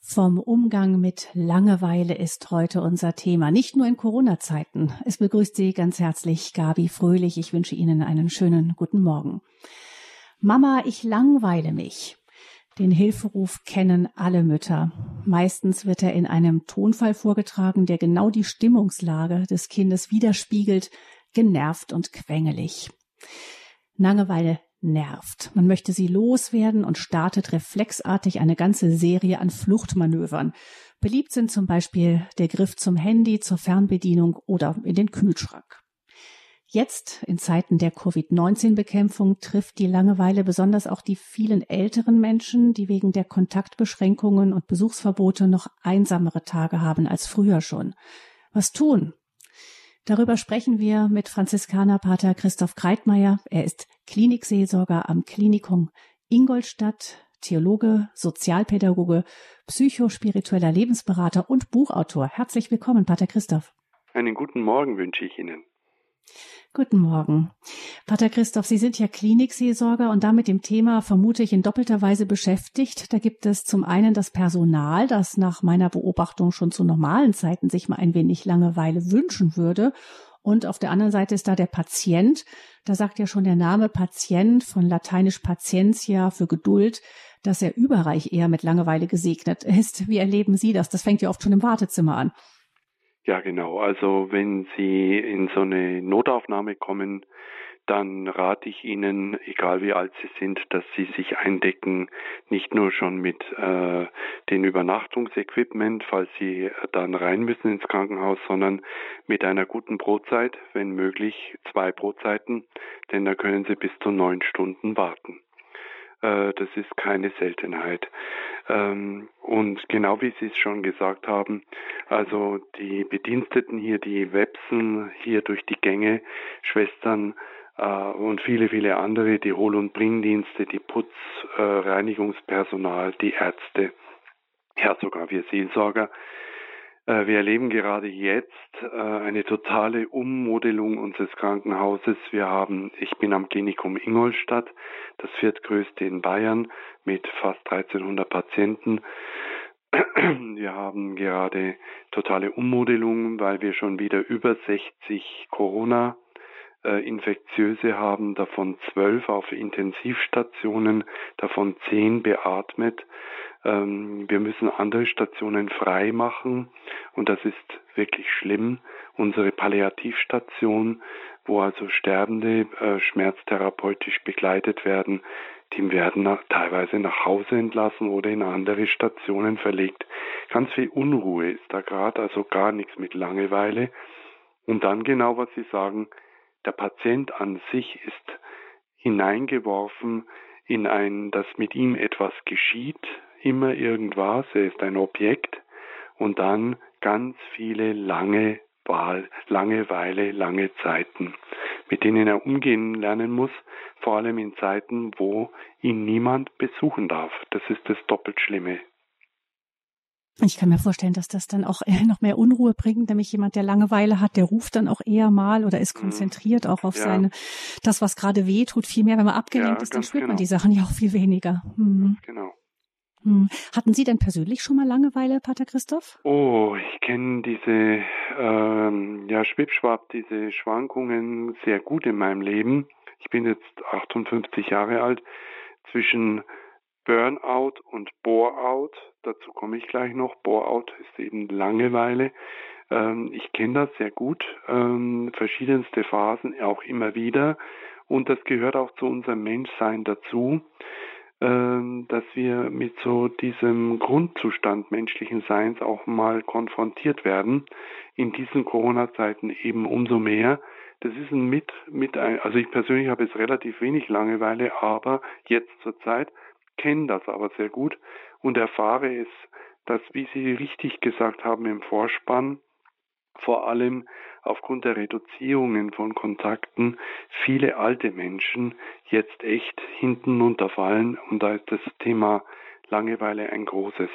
Vom Umgang mit Langeweile ist heute unser Thema, nicht nur in Corona-Zeiten. Es begrüßt Sie ganz herzlich Gabi Fröhlich. Ich wünsche Ihnen einen schönen guten Morgen. Mama, ich langweile mich. Den Hilferuf kennen alle Mütter. Meistens wird er in einem Tonfall vorgetragen, der genau die Stimmungslage des Kindes widerspiegelt, genervt und quengelig. Langeweile nervt. Man möchte sie loswerden und startet reflexartig eine ganze Serie an Fluchtmanövern. Beliebt sind zum Beispiel der Griff zum Handy, zur Fernbedienung oder in den Kühlschrank. Jetzt, in Zeiten der Covid-19-Bekämpfung, trifft die Langeweile besonders auch die vielen älteren Menschen, die wegen der Kontaktbeschränkungen und Besuchsverbote noch einsamere Tage haben als früher schon. Was tun? Darüber sprechen wir mit Franziskanerpater Christoph Kreitmeier. Er ist Klinikseelsorger am Klinikum Ingolstadt, Theologe, Sozialpädagoge, psychospiritueller Lebensberater und Buchautor. Herzlich willkommen, Pater Christoph. Einen guten Morgen wünsche ich Ihnen. Guten Morgen. Pater Christoph, Sie sind ja Klinikseelsorger und damit dem Thema vermute ich in doppelter Weise beschäftigt. Da gibt es zum einen das Personal, das nach meiner Beobachtung schon zu normalen Zeiten sich mal ein wenig Langeweile wünschen würde. Und auf der anderen Seite ist da der Patient. Da sagt ja schon der Name Patient, von lateinisch patientia für Geduld, dass er überreich eher mit Langeweile gesegnet ist. Wie erleben Sie das? Das fängt ja oft schon im Wartezimmer an. Ja, genau. Also wenn Sie in so eine Notaufnahme kommen, dann rate ich Ihnen, egal wie alt Sie sind, dass Sie sich eindecken, nicht nur schon mit den Übernachtungsequipment, falls Sie dann rein müssen ins Krankenhaus, sondern mit einer guten Brotzeit, wenn möglich 2 Brotzeiten, denn da können Sie bis zu 9 Stunden warten. Das ist keine Seltenheit. Und genau wie Sie es schon gesagt haben, also die Bediensteten hier, die websen hier durch die Gänge, Schwestern und viele, viele andere, die Hol- und Bringdienste, die Reinigungspersonal, die Ärzte, ja sogar wir Seelsorger. Wir erleben gerade jetzt eine totale Ummodelung unseres Krankenhauses. Ich bin am Klinikum Ingolstadt, das viertgrößte in Bayern mit fast 1300 Patienten. Wir haben gerade totale Ummodelung, weil wir schon wieder über 60 Corona-Infektiöse haben, davon 12 auf Intensivstationen, davon 10 beatmet. Wir müssen andere Stationen frei machen und das ist wirklich schlimm. Unsere Palliativstation, wo also Sterbende schmerztherapeutisch begleitet werden, die werden teilweise nach Hause entlassen oder in andere Stationen verlegt. Ganz viel Unruhe ist da gerade, also gar nichts mit Langeweile. Und dann genau, was Sie sagen, der Patient an sich ist hineingeworfen in dass mit ihm etwas geschieht, immer irgendwas, er ist ein Objekt und dann ganz viele Langeweile, lange Zeiten, mit denen er umgehen lernen muss, vor allem in Zeiten, wo ihn niemand besuchen darf. Das ist das doppelt Schlimme. Ich kann mir vorstellen, dass das dann auch noch mehr Unruhe bringt, nämlich jemand, der Langeweile hat, der ruft dann auch eher mal oder ist konzentriert auch auf das, was gerade weh tut, viel mehr. Wenn man abgelenkt ist, dann spürt man die Sachen ja auch viel weniger. Ganz genau. Hatten Sie denn persönlich schon mal Langeweile, Pater Christoph? Oh, ich kenne diese Schwipschwapp, diese Schwankungen sehr gut in meinem Leben. Ich bin jetzt 58 Jahre alt. Zwischen Burnout und Bore-out, dazu komme ich gleich noch. Bore-out ist eben Langeweile. Ich kenne das sehr gut, verschiedenste Phasen auch immer wieder. Und das gehört auch zu unserem Menschsein dazu, dass wir mit so diesem Grundzustand menschlichen Seins auch mal konfrontiert werden. In diesen Corona-Zeiten eben umso mehr. Das ist also ich persönlich habe jetzt relativ wenig Langeweile, aber jetzt zur Zeit kenne das aber sehr gut und erfahre es, dass, wie Sie richtig gesagt haben im Vorspann, vor allem aufgrund der Reduzierungen von Kontakten viele alte Menschen jetzt echt hinten runterfallen und da ist das Thema Langeweile ein großes.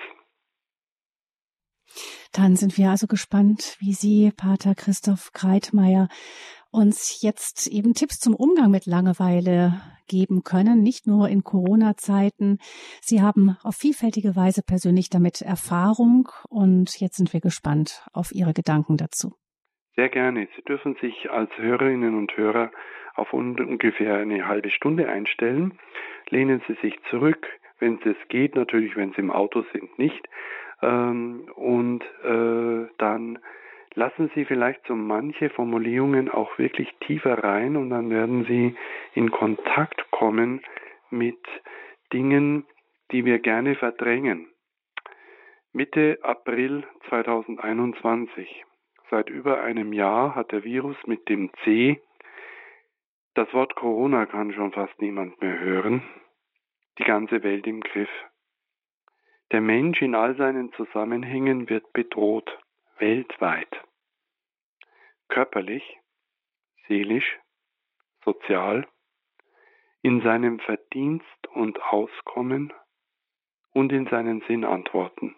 Dann sind wir also gespannt, wie Sie, Pater Christoph Kreitmeier, uns jetzt eben Tipps zum Umgang mit Langeweile geben können, nicht nur in Corona-Zeiten. Sie haben auf vielfältige Weise persönlich damit Erfahrung und jetzt sind wir gespannt auf Ihre Gedanken dazu. Sehr gerne. Sie dürfen sich als Hörerinnen und Hörer auf ungefähr eine halbe Stunde einstellen. Lehnen Sie sich zurück, wenn es geht, natürlich, wenn Sie im Auto sind, nicht. Und dann lassen Sie vielleicht so manche Formulierungen auch wirklich tiefer rein und dann werden Sie in Kontakt kommen mit Dingen, die wir gerne verdrängen. Mitte April 2021. Seit über einem Jahr hat der Virus mit dem C, das Wort Corona kann schon fast niemand mehr hören, die ganze Welt im Griff. Der Mensch in all seinen Zusammenhängen wird bedroht, weltweit. Körperlich, seelisch, sozial, in seinem Verdienst und Auskommen und in seinen Sinnantworten.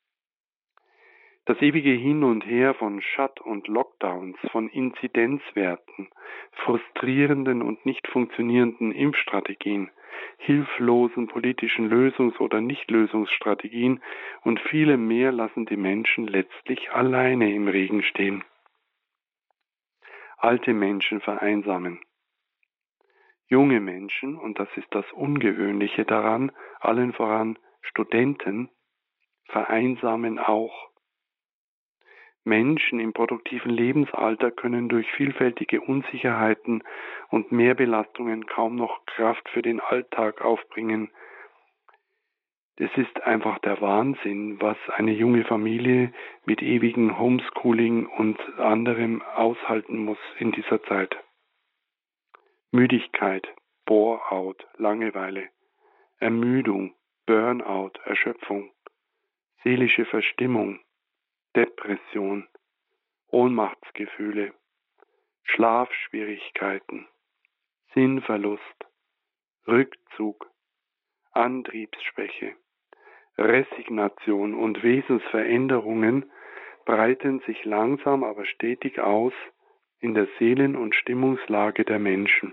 Das ewige Hin und Her von Shut- und Lockdowns, von Inzidenzwerten, frustrierenden und nicht funktionierenden Impfstrategien, hilflosen politischen Lösungs- oder Nichtlösungsstrategien und vielem mehr lassen die Menschen letztlich alleine im Regen stehen. Alte Menschen vereinsamen. Junge Menschen, und das ist das Ungewöhnliche daran, allen voran Studenten, vereinsamen auch. Menschen im produktiven Lebensalter können durch vielfältige Unsicherheiten und Mehrbelastungen kaum noch Kraft für den Alltag aufbringen. Es ist einfach der Wahnsinn, was eine junge Familie mit ewigem Homeschooling und anderem aushalten muss in dieser Zeit. Müdigkeit, Bore-out, Langeweile, Ermüdung, Burnout, Erschöpfung, seelische Verstimmung, Depression, Ohnmachtsgefühle, Schlafschwierigkeiten, Sinnverlust, Rückzug, Antriebsschwäche, Resignation und Wesensveränderungen breiten sich langsam aber stetig aus in der Seelen- und Stimmungslage der Menschen.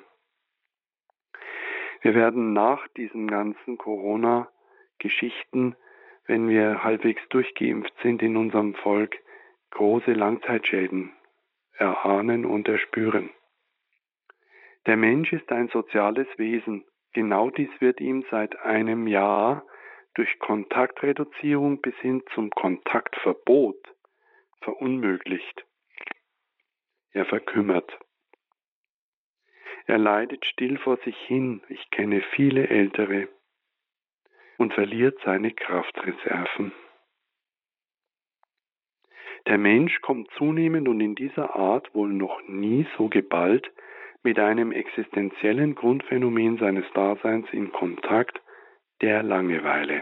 Wir werden nach diesen ganzen Corona-Geschichten, wenn wir halbwegs durchgeimpft sind in unserem Volk, große Langzeitschäden erahnen und erspüren. Der Mensch ist ein soziales Wesen. Genau dies wird ihm seit einem Jahr durch Kontaktreduzierung bis hin zum Kontaktverbot verunmöglicht. Er verkümmert. Er leidet still vor sich hin, ich kenne viele Ältere, und verliert seine Kraftreserven. Der Mensch kommt zunehmend und in dieser Art wohl noch nie so geballt mit einem existenziellen Grundphänomen seines Daseins in Kontakt, der Langeweile.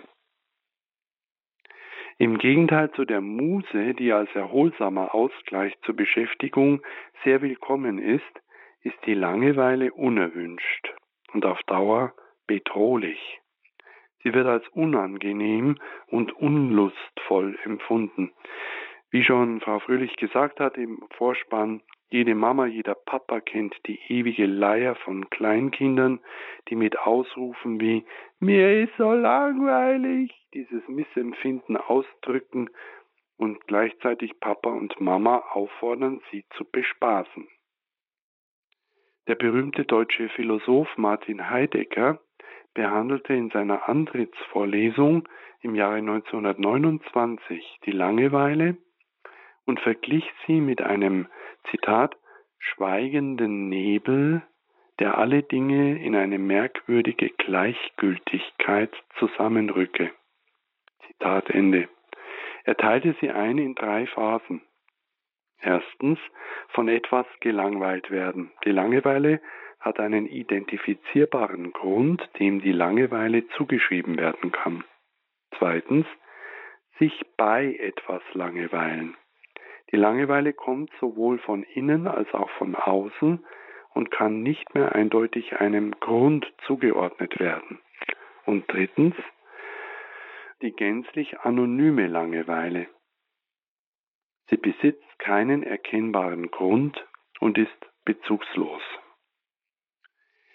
Im Gegenteil zu der Muse, die als erholsamer Ausgleich zur Beschäftigung sehr willkommen ist die Langeweile unerwünscht und auf Dauer bedrohlich. Sie wird als unangenehm und unlustvoll empfunden. Wie schon Frau Fröhlich gesagt hat im Vorspann, jede Mama, jeder Papa kennt die ewige Leier von Kleinkindern, die mit Ausrufen wie »Mir ist so langweilig« dieses Missempfinden ausdrücken und gleichzeitig Papa und Mama auffordern, sie zu bespaßen. Der berühmte deutsche Philosoph Martin Heidegger behandelte in seiner Antrittsvorlesung im Jahre 1929 die Langeweile und verglich sie mit einem, Zitat, schweigenden Nebel, der alle Dinge in eine merkwürdige Gleichgültigkeit zusammenrücke. Zitat Ende. Er teilte sie ein in 3 Phasen. Erstens, von etwas gelangweilt werden. Die Langeweile hat einen identifizierbaren Grund, dem die Langeweile zugeschrieben werden kann. Zweitens, sich bei etwas langeweilen. Die Langeweile kommt sowohl von innen als auch von außen und kann nicht mehr eindeutig einem Grund zugeordnet werden. Und drittens, die gänzlich anonyme Langeweile. Sie besitzt keinen erkennbaren Grund und ist bezugslos.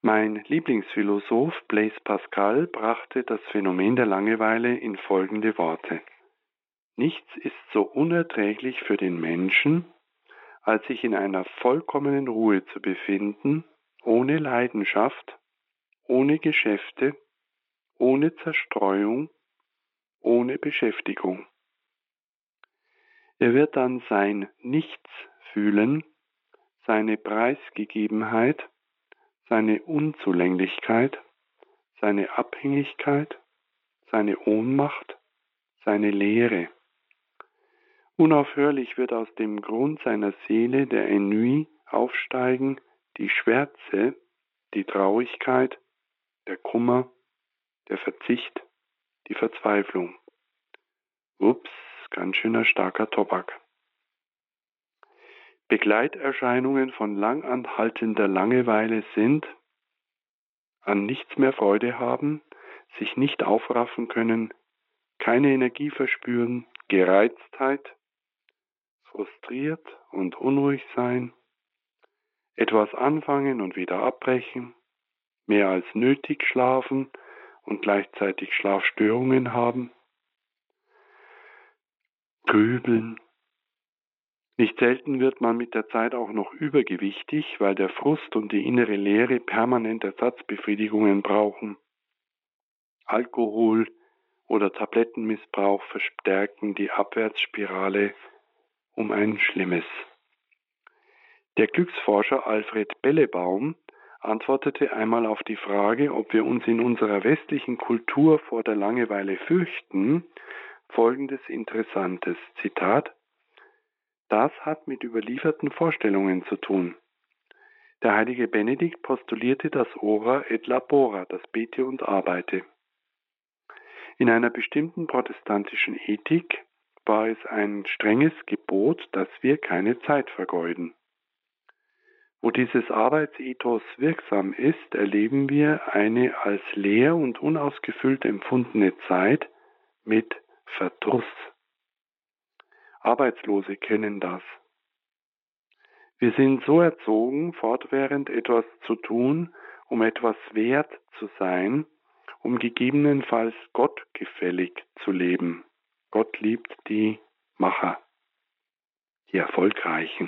Mein Lieblingsphilosoph Blaise Pascal brachte das Phänomen der Langeweile in folgende Worte: Nichts ist so unerträglich für den Menschen, als sich in einer vollkommenen Ruhe zu befinden, ohne Leidenschaft, ohne Geschäfte, ohne Zerstreuung, ohne Beschäftigung. Er wird dann sein Nichts fühlen, seine Preisgegebenheit, seine Unzulänglichkeit, seine Abhängigkeit, seine Ohnmacht, seine Leere. Unaufhörlich wird aus dem Grund seiner Seele der Ennui aufsteigen, die Schwärze, die Traurigkeit, der Kummer, der Verzicht, die Verzweiflung. Ups, ganz schöner starker Tobak. Begleiterscheinungen von langanhaltender Langeweile sind: an nichts mehr Freude haben, sich nicht aufraffen können, keine Energie verspüren, Gereiztheit, frustriert und unruhig sein, etwas anfangen und wieder abbrechen, mehr als nötig schlafen und gleichzeitig Schlafstörungen haben, grübeln. Nicht selten wird man mit der Zeit auch noch übergewichtig, weil der Frust und die innere Leere permanent Ersatzbefriedigungen brauchen. Alkohol oder Tablettenmissbrauch verstärken die Abwärtsspirale um ein Schlimmes. Der Glücksforscher Alfred Bellebaum antwortete einmal auf die Frage, ob wir uns in unserer westlichen Kultur vor der Langeweile fürchten, folgendes Interessantes, Zitat: Das hat mit überlieferten Vorstellungen zu tun. Der heilige Benedikt postulierte das Ora et labora, das Bete und Arbeite. In einer bestimmten protestantischen Ethik war es ein strenges Gebot, dass wir keine Zeit vergeuden. Wo dieses Arbeitsethos wirksam ist, erleben wir eine als leer und unausgefüllt empfundene Zeit mit Verdruss. Arbeitslose kennen das. Wir sind so erzogen, fortwährend etwas zu tun, um etwas wert zu sein, um gegebenenfalls gottgefällig zu leben. Gott liebt die Macher, die Erfolgreichen.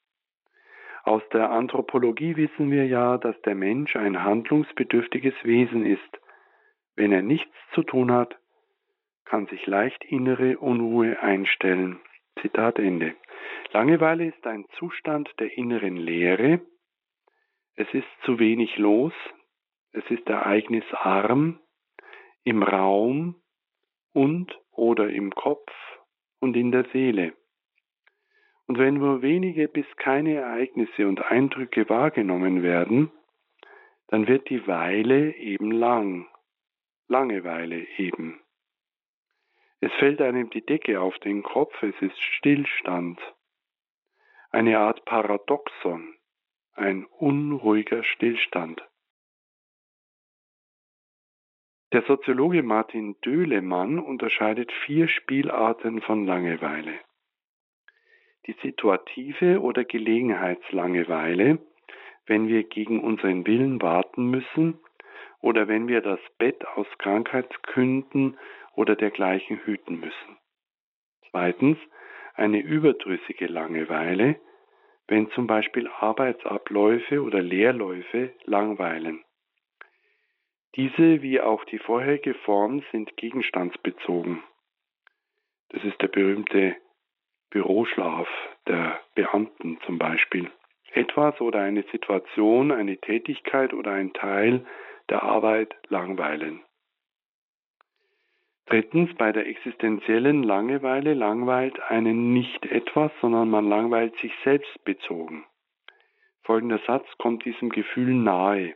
Aus der Anthropologie wissen wir ja, dass der Mensch ein handlungsbedürftiges Wesen ist. Wenn er nichts zu tun hat, kann sich leicht innere Unruhe einstellen. Zitat Ende. Langeweile ist ein Zustand der inneren Leere. Es ist zu wenig los. Es ist ereignisarm im Raum und oder im Kopf und in der Seele. Und wenn nur wenige bis keine Ereignisse und Eindrücke wahrgenommen werden, dann wird die Weile eben lang. Langeweile eben. Es fällt einem die Decke auf den Kopf, es ist Stillstand. Eine Art Paradoxon, ein unruhiger Stillstand. Der Soziologe Martin Döhlemann unterscheidet 4 Spielarten von Langeweile. Die situative oder Gelegenheitslangeweile, wenn wir gegen unseren Willen warten müssen oder wenn wir das Bett aus Krankheitsgründen oder dergleichen hüten müssen. Zweitens, eine überdrüssige Langeweile, wenn zum Beispiel Arbeitsabläufe oder Leerläufe langweilen. Diese wie auch die vorherige Form sind gegenstandsbezogen. Das ist der berühmte Büroschlaf der Beamten zum Beispiel. Etwas oder eine Situation, eine Tätigkeit oder ein Teil der Arbeit langweilen. Drittens, bei der existenziellen Langeweile langweilt einen nicht etwas, sondern man langweilt sich selbst bezogen. Folgender Satz kommt diesem Gefühl nahe.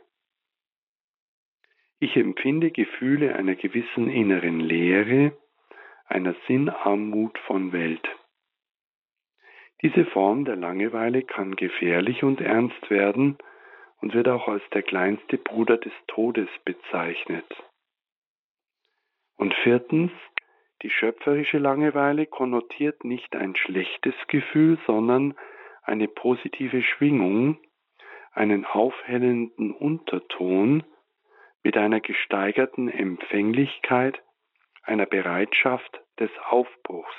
Ich empfinde Gefühle einer gewissen inneren Leere, einer Sinnarmut von Welt. Diese Form der Langeweile kann gefährlich und ernst werden und wird auch als der kleinste Bruder des Todes bezeichnet. Und viertens, die schöpferische Langeweile konnotiert nicht ein schlechtes Gefühl, sondern eine positive Schwingung, einen aufhellenden Unterton mit einer gesteigerten Empfänglichkeit, einer Bereitschaft des Aufbruchs.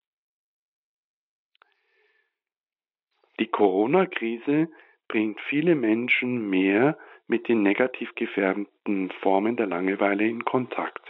Die Corona-Krise bringt viele Menschen mehr mit den negativ gefärbten Formen der Langeweile in Kontakt.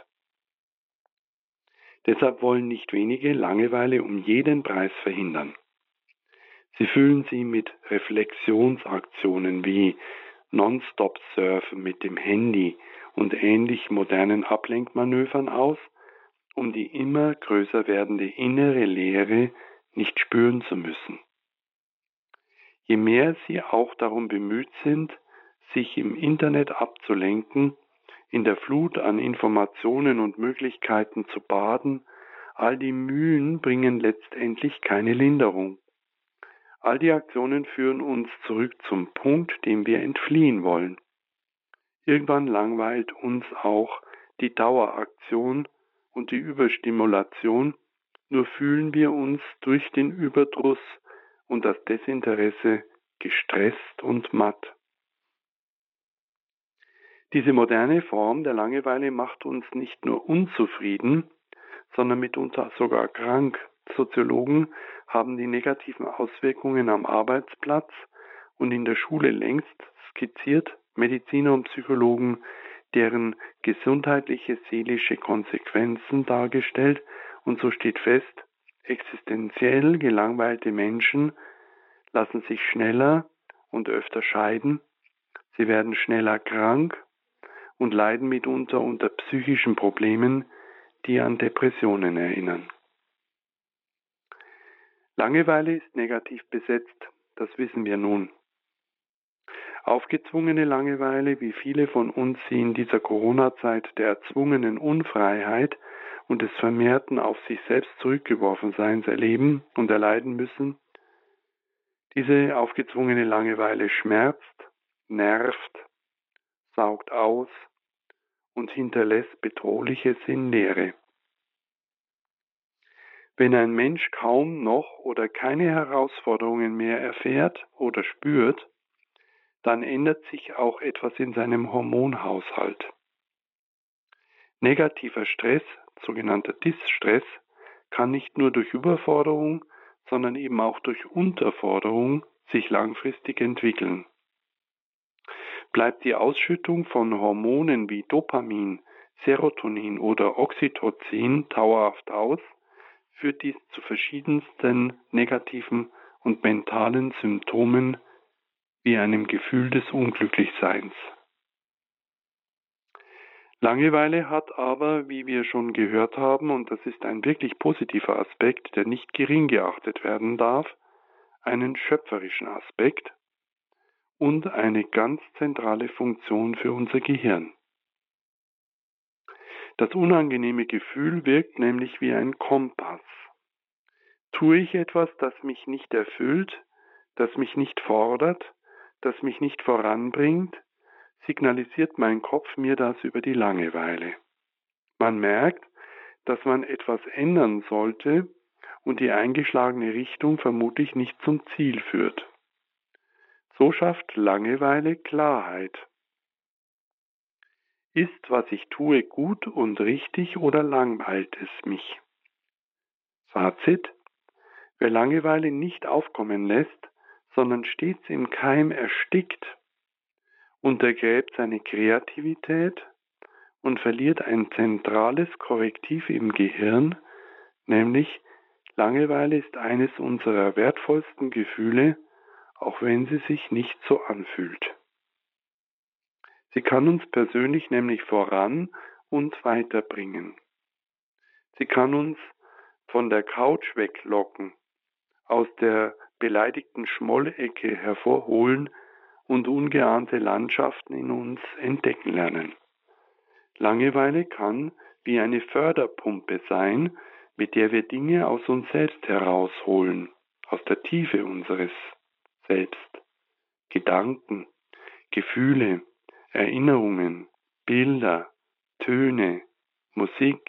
Deshalb wollen nicht wenige Langeweile um jeden Preis verhindern. Sie füllen sie mit Reflexionsaktionen wie Non-Stop-Surfen mit dem Handy und ähnlich modernen Ablenkmanövern aus, um die immer größer werdende innere Leere nicht spüren zu müssen. Je mehr sie auch darum bemüht sind, sich im Internet abzulenken, in der Flut an Informationen und Möglichkeiten zu baden, all die Mühen bringen letztendlich keine Linderung. All die Aktionen führen uns zurück zum Punkt, dem wir entfliehen wollen. Irgendwann langweilt uns auch die Daueraktion und die Überstimulation, nur fühlen wir uns durch den Überdruss und das Desinteresse gestresst und matt. Diese moderne Form der Langeweile macht uns nicht nur unzufrieden, sondern mitunter sogar krank. Soziologen haben die negativen Auswirkungen am Arbeitsplatz und in der Schule längst skizziert, Mediziner und Psychologen deren gesundheitliche, seelische Konsequenzen dargestellt, und so steht fest, existenziell gelangweilte Menschen lassen sich schneller und öfter scheiden, sie werden schneller krank und leiden mitunter unter psychischen Problemen, die an Depressionen erinnern. Langeweile ist negativ besetzt, das wissen wir nun. Aufgezwungene Langeweile, wie viele von uns sie in dieser Corona-Zeit der erzwungenen Unfreiheit und des vermehrten auf sich selbst zurückgeworfen Seins erleben und erleiden müssen, diese aufgezwungene Langeweile schmerzt, nervt, saugt aus und hinterlässt bedrohliche Sinnleere. Wenn ein Mensch kaum noch oder keine Herausforderungen mehr erfährt oder spürt, dann ändert sich auch etwas in seinem Hormonhaushalt. Negativer Stress, sogenannter Distress, kann nicht nur durch Überforderung, sondern eben auch durch Unterforderung sich langfristig entwickeln. Bleibt die Ausschüttung von Hormonen wie Dopamin, Serotonin oder Oxytocin dauerhaft aus, führt dies zu verschiedensten negativen und mentalen Symptomen wie einem Gefühl des Unglücklichseins. Langeweile hat aber, wie wir schon gehört haben, und das ist ein wirklich positiver Aspekt, der nicht gering geachtet werden darf, einen schöpferischen Aspekt und eine ganz zentrale Funktion für unser Gehirn. Das unangenehme Gefühl wirkt nämlich wie ein Kompass. Tue ich etwas, das mich nicht erfüllt, das mich nicht fordert, das mich nicht voranbringt, signalisiert mein Kopf mir das über die Langeweile. Man merkt, dass man etwas ändern sollte und die eingeschlagene Richtung vermutlich nicht zum Ziel führt. So schafft Langeweile Klarheit. Ist, was ich tue, gut und richtig oder langweilt es mich? Fazit: Wer Langeweile nicht aufkommen lässt, sondern stets im Keim erstickt, untergräbt seine Kreativität und verliert ein zentrales Korrektiv im Gehirn, nämlich Langeweile ist eines unserer wertvollsten Gefühle, auch wenn sie sich nicht so anfühlt. Sie kann uns persönlich nämlich voran und weiterbringen. Sie kann uns von der Couch weglocken, aus der beleidigten Schmollecke hervorholen und ungeahnte Landschaften in uns entdecken lernen. Langeweile kann wie eine Förderpumpe sein, mit der wir Dinge aus uns selbst herausholen, aus der Tiefe unseres Selbst. Gedanken, Gefühle, Erinnerungen, Bilder, Töne, Musik,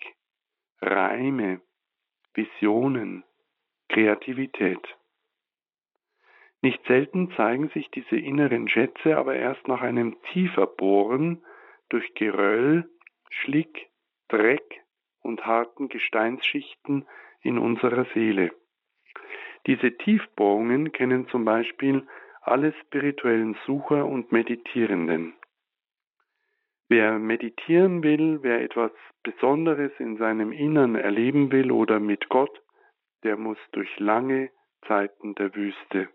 Reime, Visionen, Kreativität. Nicht selten zeigen sich diese inneren Schätze aber erst nach einem Tieferbohren durch Geröll, Schlick, Dreck und harten Gesteinsschichten in unserer Seele. Diese Tiefbohrungen kennen zum Beispiel alle spirituellen Sucher und Meditierenden. Wer meditieren will, wer etwas Besonderes in seinem Innern erleben will oder mit Gott, der muss durch lange Zeiten der Wüste.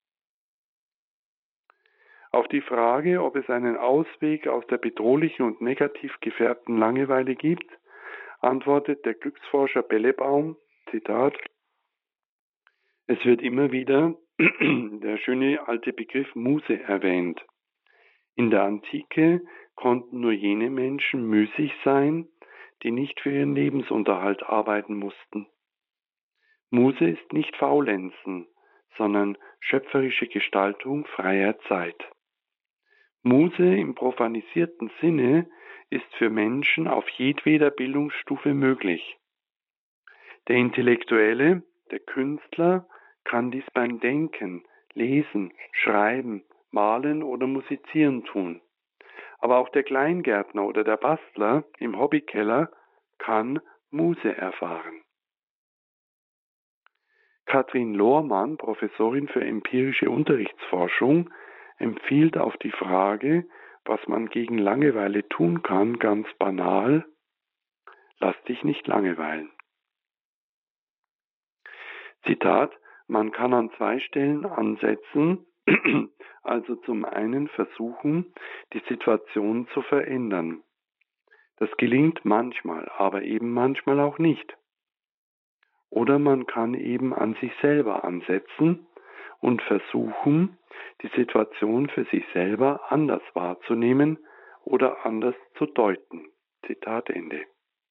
Auf die Frage, ob es einen Ausweg aus der bedrohlichen und negativ gefärbten Langeweile gibt, antwortet der Glücksforscher Bellebaum, Zitat, es wird immer wieder der schöne alte Begriff Muse erwähnt. In der Antike konnten nur jene Menschen müßig sein, die nicht für ihren Lebensunterhalt arbeiten mussten. Muse ist nicht Faulenzen, sondern schöpferische Gestaltung freier Zeit. Muse im profanisierten Sinne ist für Menschen auf jedweder Bildungsstufe möglich. Der Intellektuelle, der Künstler, kann dies beim Denken, Lesen, Schreiben, Malen oder Musizieren tun. Aber auch der Kleingärtner oder der Bastler im Hobbykeller kann Muse erfahren. Katrin Lohrmann, Professorin für empirische Unterrichtsforschung, empfiehlt auf die Frage, was man gegen Langeweile tun kann, ganz banal: Lass dich nicht langweilen. Zitat, man kann an 2 Stellen ansetzen, also zum einen versuchen, die Situation zu verändern. Das gelingt manchmal, aber eben manchmal auch nicht. Oder man kann eben an sich selber ansetzen und versuchen, die Situation für sich selber anders wahrzunehmen oder anders zu deuten. Zitat Ende.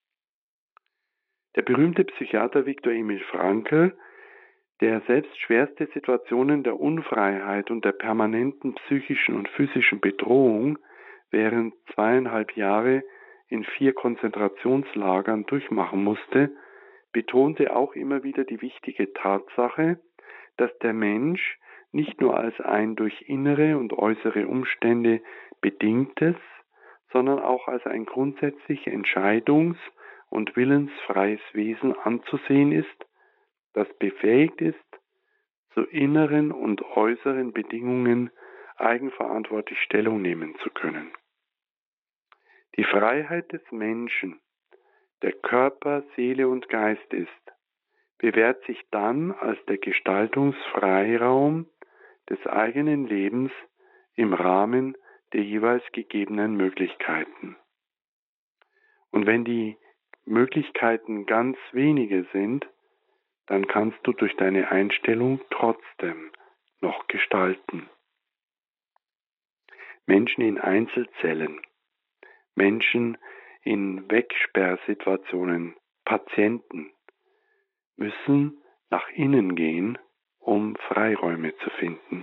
Der berühmte Psychiater Viktor Emil Frankl, der selbst schwerste Situationen der Unfreiheit und der permanenten psychischen und physischen Bedrohung während 2,5 Jahre in 4 Konzentrationslagern durchmachen musste, betonte auch immer wieder die wichtige Tatsache, dass der Mensch nicht nur als ein durch innere und äußere Umstände bedingtes, sondern auch als ein grundsätzlich entscheidungs- und willensfreies Wesen anzusehen ist, das befähigt ist, zu inneren und äußeren Bedingungen eigenverantwortlich Stellung nehmen zu können. Die Freiheit des Menschen, der Körper, Seele und Geist ist, bewährt sich dann als der Gestaltungsfreiraum des eigenen Lebens im Rahmen der jeweils gegebenen Möglichkeiten. Und wenn die Möglichkeiten ganz wenige sind, dann kannst du durch deine Einstellung trotzdem noch gestalten. Menschen in Einzelzellen, Menschen in Wegsperrsituationen, Patienten müssen nach innen gehen, um Freiräume zu finden.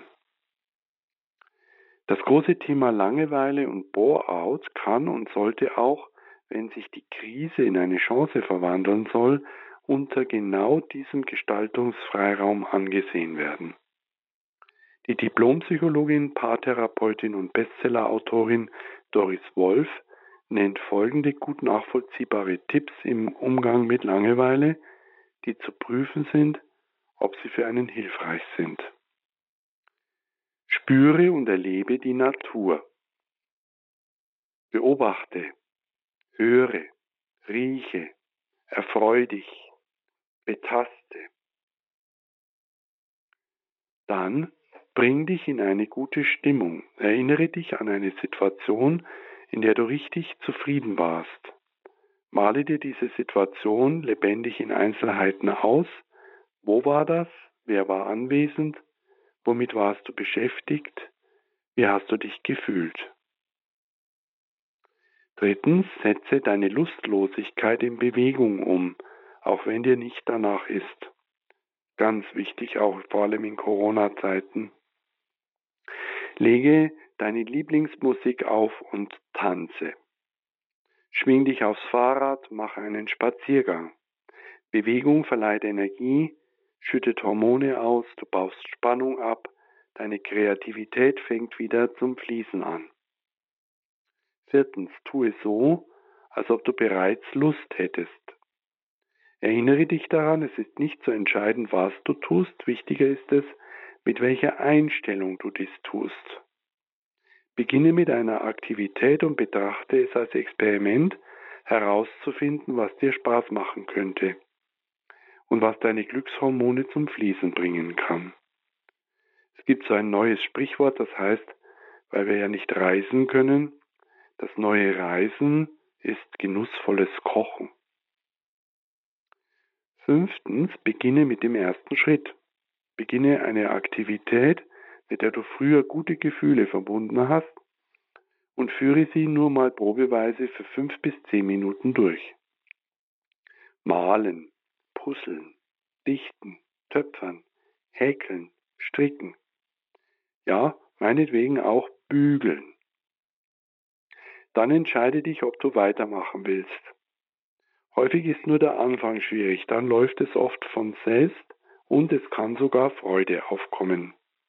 Das große Thema Langeweile und Bore-out kann und sollte auch, wenn sich die Krise in eine Chance verwandeln soll, unter genau diesem Gestaltungsfreiraum angesehen werden. Die Diplompsychologin, Paartherapeutin und Bestsellerautorin Doris Wolf nennt folgende gut nachvollziehbare Tipps im Umgang mit Langeweile, die zu prüfen sind, ob sie für einen hilfreich sind. Spüre und erlebe die Natur. Beobachte, höre, rieche, erfreue dich, betaste. Dann bring dich in eine gute Stimmung. Erinnere dich an eine Situation, in der du richtig zufrieden warst. Male dir diese Situation lebendig in Einzelheiten aus. Wo war das? Wer war anwesend? Womit warst du beschäftigt? Wie hast du dich gefühlt? Drittens, setze deine Lustlosigkeit in Bewegung um, auch wenn dir nicht danach ist. Ganz wichtig, auch vor allem in Corona-Zeiten. Lege deine Lieblingsmusik auf und tanze. Schwing dich aufs Fahrrad, mach einen Spaziergang. Bewegung verleiht Energie, schüttet Hormone aus, du baust Spannung ab, Deine Kreativität fängt wieder zum Fließen an. 4. Tue so, als ob du bereits Lust hättest. Erinnere dich daran, es ist nicht zu entscheiden, was du tust, wichtiger ist es, mit welcher Einstellung du dies tust. Beginne mit einer Aktivität und betrachte es als Experiment, herauszufinden, was dir Spaß machen könnte und was deine Glückshormone zum Fließen bringen kann. Es gibt so ein neues Sprichwort, das heißt, weil wir ja nicht reisen können, das neue Reisen ist genussvolles Kochen. 5. Beginne mit dem ersten Schritt. Beginne eine Aktivität, mit der du früher gute Gefühle verbunden hast, und führe sie nur mal probeweise für 5 bis 10 Minuten durch. Malen, puzzeln, dichten, töpfern, häkeln, stricken. Ja, meinetwegen auch bügeln. Dann entscheide dich, ob du weitermachen willst. Häufig ist nur der Anfang schwierig, dann läuft es oft von selbst und es kann sogar Freude aufkommen.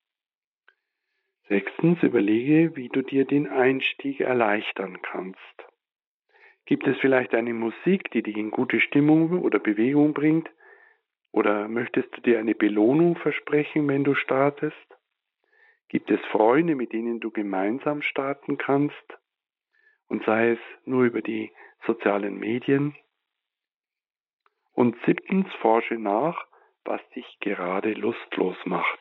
6. Überlege, wie du dir den Einstieg erleichtern kannst. Gibt es vielleicht eine Musik, die dich in gute Stimmung oder Bewegung bringt? Oder möchtest du dir eine Belohnung versprechen, wenn du startest? Gibt es Freunde, mit denen du gemeinsam starten kannst? Und sei es nur über die sozialen Medien? Und 7. Forsche nach, was dich gerade lustlos macht.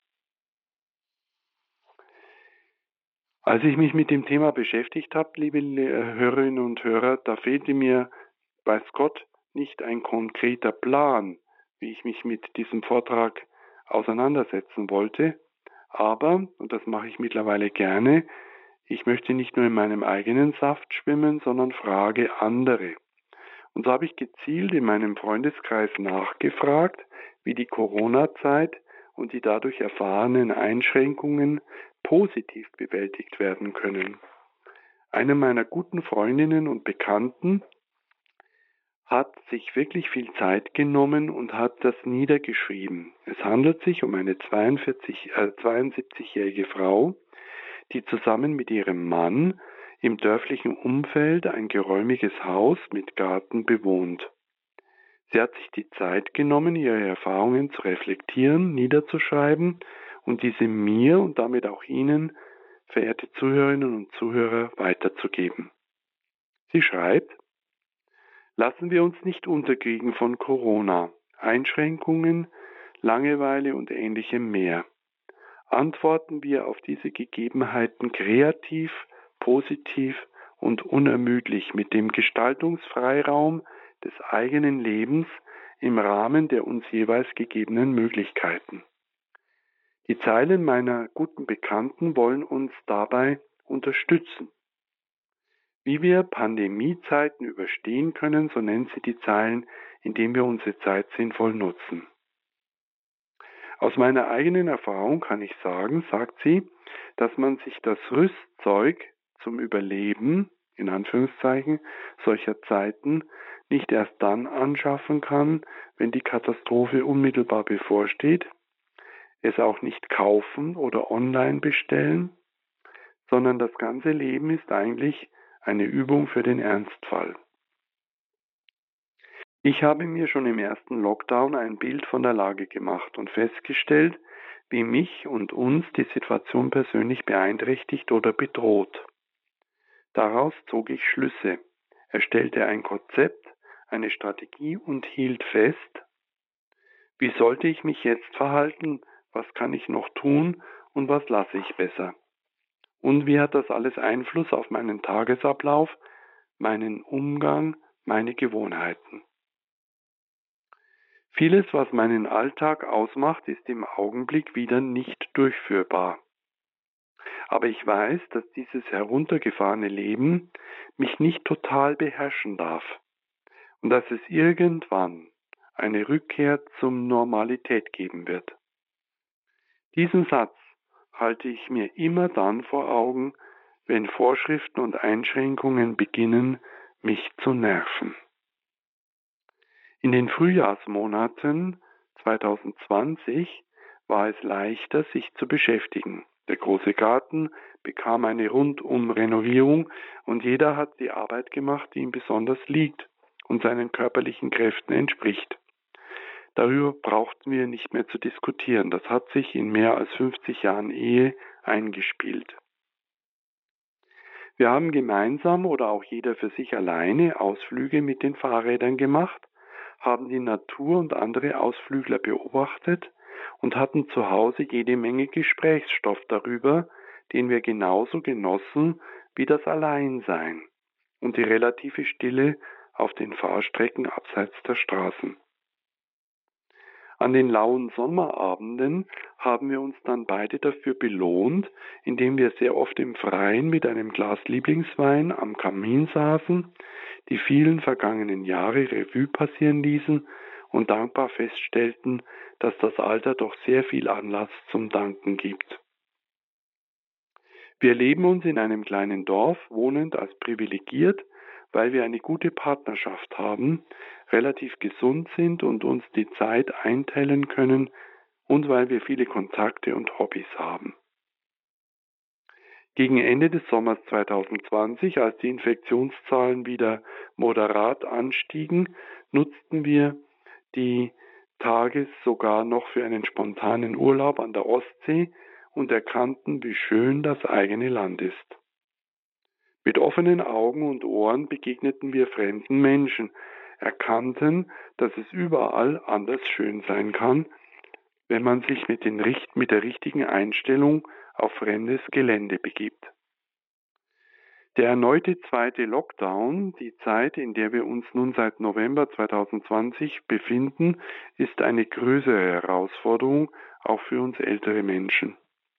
Als ich mich mit dem Thema beschäftigt habe, liebe Hörerinnen und Hörer, da fehlte mir, weiß Gott, nicht ein konkreter Plan, wie ich mich mit diesem Vortrag auseinandersetzen wollte. Aber, und das mache ich mittlerweile gerne, ich möchte nicht nur in meinem eigenen Saft schwimmen, sondern frage andere. Und so habe ich gezielt in meinem Freundeskreis nachgefragt, wie die Corona-Zeit und die dadurch erfahrenen Einschränkungen positiv bewältigt werden können. Eine meiner guten Freundinnen und Bekannten hat sich wirklich viel Zeit genommen und hat das niedergeschrieben. Es handelt sich um eine 72-jährige Frau, die zusammen mit ihrem Mann im dörflichen Umfeld ein geräumiges Haus mit Garten bewohnt. Sie hat sich die Zeit genommen, ihre Erfahrungen zu reflektieren, niederzuschreiben und diese mir und damit auch Ihnen, verehrte Zuhörerinnen und Zuhörer, weiterzugeben. Sie schreibt: Lassen wir uns nicht unterkriegen von Corona, Einschränkungen, Langeweile und ähnlichem mehr. Antworten wir auf diese Gegebenheiten kreativ, positiv und unermüdlich mit dem Gestaltungsfreiraum des eigenen Lebens im Rahmen der uns jeweils gegebenen Möglichkeiten. Die Zeilen meiner guten Bekannten wollen uns dabei unterstützen. Wie wir Pandemiezeiten überstehen können, so nennt sie die Zeilen, indem wir unsere Zeit sinnvoll nutzen. Aus meiner eigenen Erfahrung kann ich sagen, sagt sie, dass man sich das Rüstzeug zum Überleben, in Anführungszeichen, solcher Zeiten nicht erst dann anschaffen kann, wenn die Katastrophe unmittelbar bevorsteht, es auch nicht kaufen oder online bestellen, sondern das ganze Leben ist eigentlich eine Übung für den Ernstfall. Ich habe mir schon im ersten Lockdown ein Bild von der Lage gemacht und festgestellt, wie mich und uns die Situation persönlich beeinträchtigt oder bedroht. Daraus zog ich Schlüsse, erstellte ein Konzept, eine Strategie und hielt fest, wie sollte ich mich jetzt verhalten, was kann ich noch tun und was lasse ich besser. Und wie hat das alles Einfluss auf meinen Tagesablauf, meinen Umgang, meine Gewohnheiten. Vieles, was meinen Alltag ausmacht, ist im Augenblick wieder nicht durchführbar. Aber ich weiß, dass dieses heruntergefahrene Leben mich nicht total beherrschen darf und dass es irgendwann eine Rückkehr zum Normalität geben wird. Diesen Satz halte ich mir immer dann vor Augen, wenn Vorschriften und Einschränkungen beginnen, mich zu nerven. In den Frühjahrsmonaten 2020 war es leichter, sich zu beschäftigen. Der große Garten bekam eine Rundum-Renovierung und jeder hat die Arbeit gemacht, die ihm besonders liegt und seinen körperlichen Kräften entspricht. Darüber brauchten wir nicht mehr zu diskutieren. Das hat sich in mehr als 50 Jahren Ehe eingespielt. Wir haben gemeinsam oder auch jeder für sich alleine Ausflüge mit den Fahrrädern gemacht, haben die Natur und andere Ausflügler beobachtet und hatten zu Hause jede Menge Gesprächsstoff darüber, den wir genauso genossen wie das Alleinsein und die relative Stille auf den Fahrstrecken abseits der Straßen. An den lauen Sommerabenden haben wir uns dann beide dafür belohnt, indem wir sehr oft im Freien mit einem Glas Lieblingswein am Kamin saßen, die vielen vergangenen Jahre Revue passieren ließen und dankbar feststellten, dass das Alter doch sehr viel Anlass zum Danken gibt. Wir leben uns in einem kleinen Dorf, wohnend als privilegiert, weil wir eine gute Partnerschaft haben, relativ gesund sind und uns die Zeit einteilen können und weil wir viele Kontakte und Hobbys haben. Gegen Ende des Sommers 2020, als die Infektionszahlen wieder moderat anstiegen, nutzten wir die Tage sogar noch für einen spontanen Urlaub an der Ostsee und erkannten, wie schön das eigene Land ist. Mit offenen Augen und Ohren begegneten wir fremden Menschen, erkannten, dass es überall anders schön sein kann, wenn man sich mit der richtigen Einstellung auf fremdes Gelände begibt. Der erneute zweite Lockdown, die Zeit, in der wir uns nun seit November 2020 befinden, ist eine größere Herausforderung, auch für uns ältere Menschen.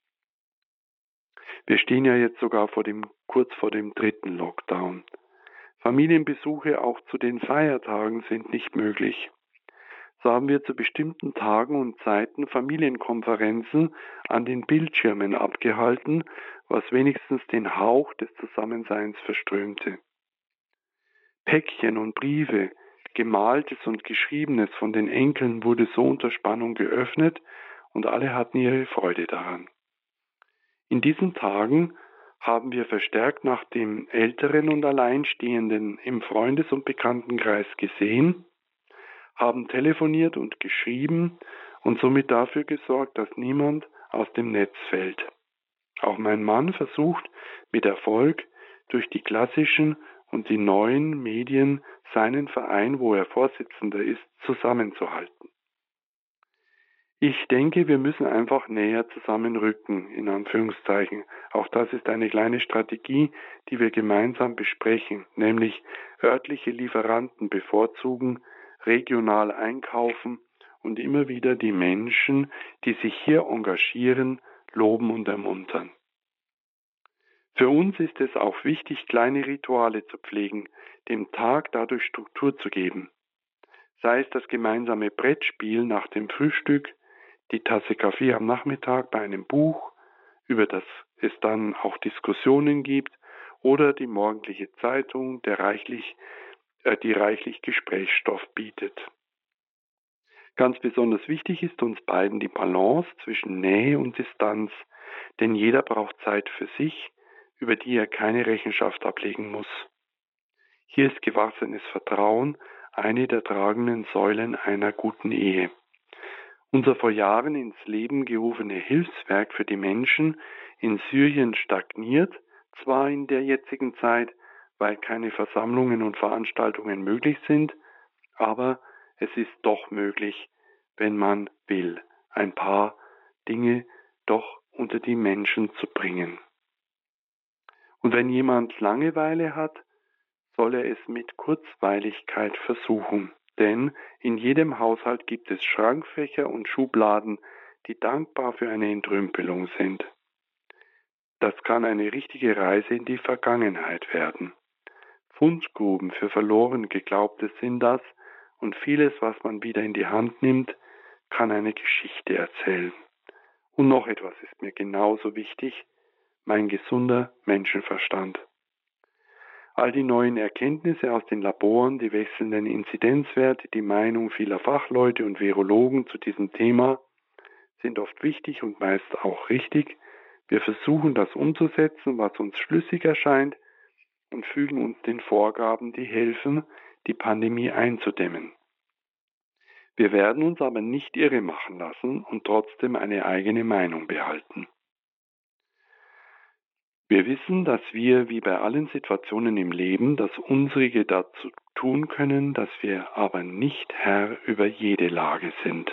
Wir stehen ja jetzt sogar kurz vor dem dritten Lockdown. Familienbesuche auch zu den Feiertagen sind nicht möglich. So haben wir zu bestimmten Tagen und Zeiten Familienkonferenzen an den Bildschirmen abgehalten, was wenigstens den Hauch des Zusammenseins verströmte. Päckchen und Briefe, Gemaltes und Geschriebenes von den Enkeln wurde so unter Spannung geöffnet und alle hatten ihre Freude daran. In diesen Tagen haben wir verstärkt nach dem Älteren und Alleinstehenden im Freundes- und Bekanntenkreis gesehen, haben telefoniert und geschrieben und somit dafür gesorgt, dass niemand aus dem Netz fällt. Auch mein Mann versucht mit Erfolg durch die klassischen und die neuen Medien seinen Verein, wo er Vorsitzender ist, zusammenzuhalten. Ich denke, wir müssen einfach näher zusammenrücken, in Anführungszeichen. Auch das ist eine kleine Strategie, die wir gemeinsam besprechen, nämlich örtliche Lieferanten bevorzugen, regional einkaufen und immer wieder die Menschen, die sich hier engagieren, loben und ermuntern. Für uns ist es auch wichtig, kleine Rituale zu pflegen, dem Tag dadurch Struktur zu geben. Sei es das gemeinsame Brettspiel nach dem Frühstück, die Tasse Kaffee am Nachmittag bei einem Buch, über das es dann auch Diskussionen gibt, oder die morgendliche Zeitung, die reichlich Gesprächsstoff bietet. Ganz besonders wichtig ist uns beiden die Balance zwischen Nähe und Distanz, denn jeder braucht Zeit für sich, über die er keine Rechenschaft ablegen muss. Hier ist gewachsenes Vertrauen eine der tragenden Säulen einer guten Ehe. Unser vor Jahren ins Leben gerufene Hilfswerk für die Menschen in Syrien stagniert, zwar in der jetzigen Zeit, weil keine Versammlungen und Veranstaltungen möglich sind, aber es ist doch möglich, wenn man will, ein paar Dinge doch unter die Menschen zu bringen. Und wenn jemand Langeweile hat, soll er es mit Kurzweiligkeit versuchen. Denn in jedem Haushalt gibt es Schrankfächer und Schubladen, die dankbar für eine Entrümpelung sind. Das kann eine richtige Reise in die Vergangenheit werden. Fundgruben für verloren Geglaubtes sind das und vieles, was man wieder in die Hand nimmt, kann eine Geschichte erzählen. Und noch etwas ist mir genauso wichtig, mein gesunder Menschenverstand. All die neuen Erkenntnisse aus den Laboren, die wechselnden Inzidenzwerte, die Meinung vieler Fachleute und Virologen zu diesem Thema sind oft wichtig und meist auch richtig. Wir versuchen das umzusetzen, was uns schlüssig erscheint, und fügen uns den Vorgaben, die helfen, die Pandemie einzudämmen. Wir werden uns aber nicht irre machen lassen und trotzdem eine eigene Meinung behalten. Wir wissen, dass wir, wie bei allen Situationen im Leben, das Unsrige dazu tun können, dass wir aber nicht Herr über jede Lage sind.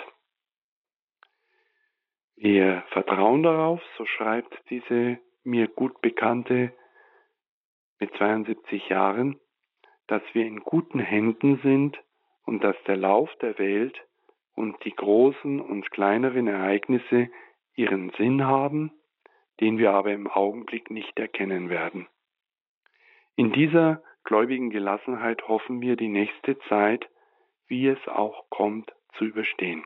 Wir vertrauen darauf, so schreibt diese mir gut Bekannte mit 72 Jahren, dass wir in guten Händen sind und dass der Lauf der Welt und die großen und kleineren Ereignisse ihren Sinn haben, den wir aber im Augenblick nicht erkennen werden. In dieser gläubigen Gelassenheit hoffen wir, die nächste Zeit, wie es auch kommt, zu überstehen.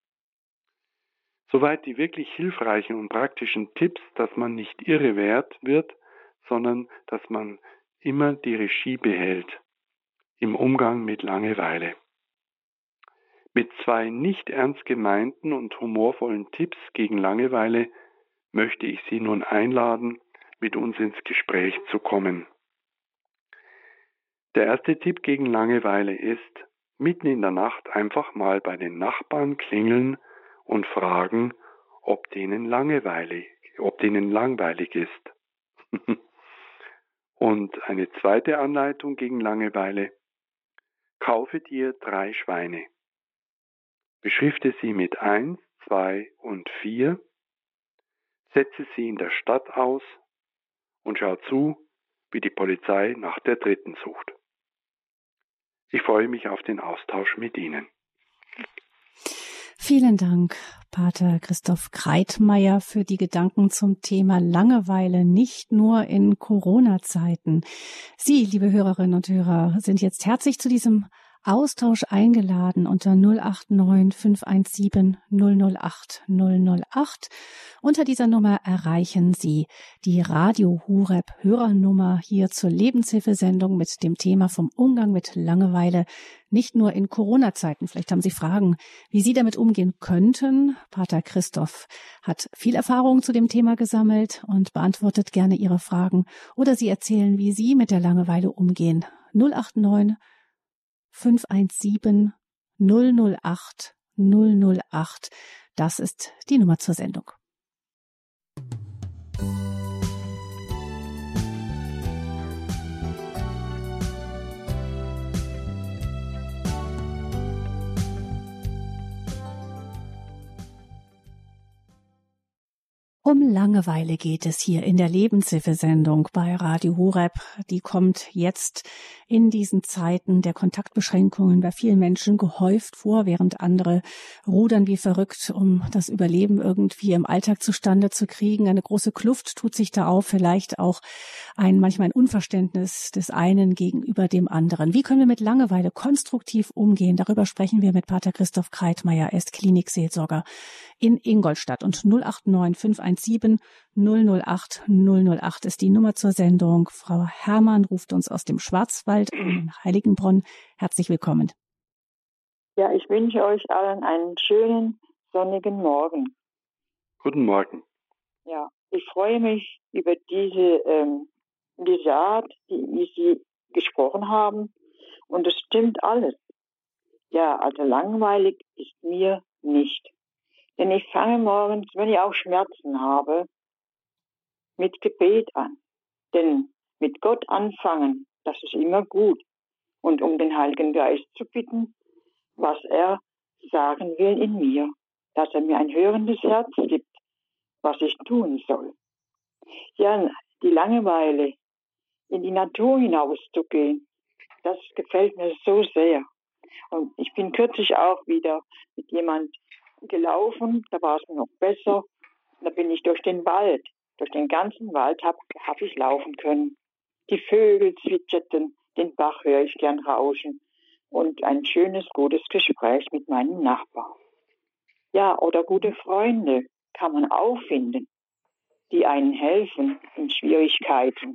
Soweit die wirklich hilfreichen und praktischen Tipps, dass man nicht irre wird, sondern dass man immer die Regie behält im Umgang mit Langeweile. Mit 2 nicht ernst gemeinten und humorvollen Tipps gegen Langeweile möchte ich Sie nun einladen, mit uns ins Gespräch zu kommen. Der erste Tipp gegen Langeweile ist, mitten in der Nacht einfach mal bei den Nachbarn klingeln und fragen, ob denen langweilig ist. Und eine zweite Anleitung gegen Langeweile: Kaufe dir 3 Schweine. Beschrifte sie mit 1, 2 und 4, setze sie in der Stadt aus und schau zu, wie die Polizei nach der 3. sucht. Ich freue mich auf den Austausch mit Ihnen. Vielen Dank, Pater Christoph Kreitmeier, für die Gedanken zum Thema Langeweile, nicht nur in Corona-Zeiten. Sie, liebe Hörerinnen und Hörer, sind jetzt herzlich zu diesem Austausch eingeladen unter 089 517 008 008. Unter dieser Nummer erreichen Sie die Radio Horeb Hörernummer hier zur Lebenshilfesendung mit dem Thema vom Umgang mit Langeweile, nicht nur in Corona-Zeiten. Vielleicht haben Sie Fragen, wie Sie damit umgehen könnten. Pater Christoph hat viel Erfahrung zu dem Thema gesammelt und beantwortet gerne Ihre Fragen. Oder Sie erzählen, wie Sie mit der Langeweile umgehen. 089 517 008 008. Das ist die Nummer zur Sendung. Um Langeweile geht es hier in der Lebenshilfesendung bei Radio Horeb. Die kommt jetzt in diesen Zeiten der Kontaktbeschränkungen bei vielen Menschen gehäuft vor, während andere rudern wie verrückt, um das Überleben irgendwie im Alltag zustande zu kriegen. Eine große Kluft tut sich da auf, vielleicht auch manchmal ein Unverständnis des einen gegenüber dem anderen. Wie können wir mit Langeweile konstruktiv umgehen? Darüber sprechen wir mit Pater Christoph Kreitmeier. Er ist Klinikseelsorger in Ingolstadt, und 089 517 008 008 ist die Nummer zur Sendung. Frau Herrmann ruft uns aus dem Schwarzwald in Heiligenbronn. Herzlich willkommen. Ja, ich wünsche euch allen einen schönen, sonnigen Morgen. Guten Morgen. Ja, ich freue mich über diese Art, wie Sie gesprochen haben. Und es stimmt alles. Ja, also langweilig ist mir nicht. Denn ich fange morgens, wenn ich auch Schmerzen habe, mit Gebet an. Denn mit Gott anfangen, das ist immer gut. Und um den Heiligen Geist zu bitten, was er sagen will in mir, dass er mir ein hörendes Herz gibt, was ich tun soll. Ja, die Langeweile, in die Natur hinauszugehen, das gefällt mir so sehr. Und ich bin kürzlich auch wieder mit jemand gelaufen, da war es noch besser. Da bin ich durch den ganzen Wald hab ich laufen können. Die Vögel zwitscherten, den Bach höre ich gern rauschen und ein schönes, gutes Gespräch mit meinem Nachbarn. Ja, oder gute Freunde kann man auch finden, die einen helfen in Schwierigkeiten.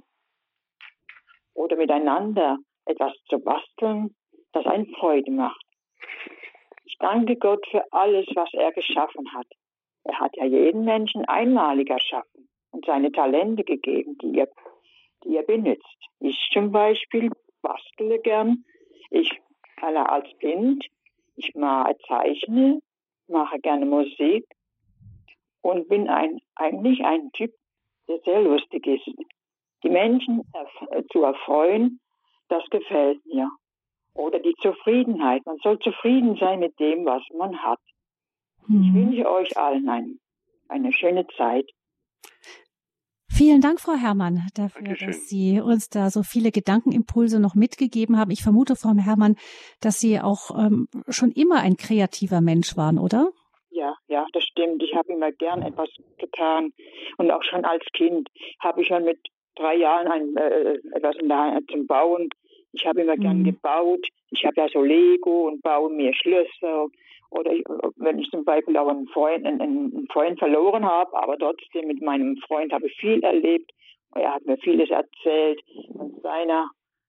Oder miteinander etwas zu basteln, das einen Freude macht. Ich danke Gott für alles, was er geschaffen hat. Er hat ja jeden Menschen einmalig erschaffen und seine Talente gegeben, die er benutzt. Ich zum Beispiel bastele gern. Ich als Kind, ich zeichne, mache gerne Musik und bin eigentlich ein Typ, der sehr lustig ist. Die Menschen zu erfreuen, das gefällt mir. Oder die Zufriedenheit. Man soll zufrieden sein mit dem, was man hat. Ich wünsche euch allen eine schöne Zeit. Vielen Dank, Frau Herrmann, dafür, Dankeschön. dass Sie uns da so viele Gedankenimpulse noch mitgegeben haben. Ich vermute, Frau Herrmann, dass Sie auch schon immer ein kreativer Mensch waren, oder? Ja, das stimmt. Ich habe immer gern etwas getan. Und auch schon als Kind habe ich schon mit 3 Jahren etwas in der Hand zum Bauen. Ich habe immer gern gebaut. Ich habe ja so Lego und baue mir Schlösser. Oder wenn ich zum Beispiel auch einen Freund verloren habe, aber trotzdem mit meinem Freund habe ich viel erlebt. Er hat mir vieles erzählt von seiner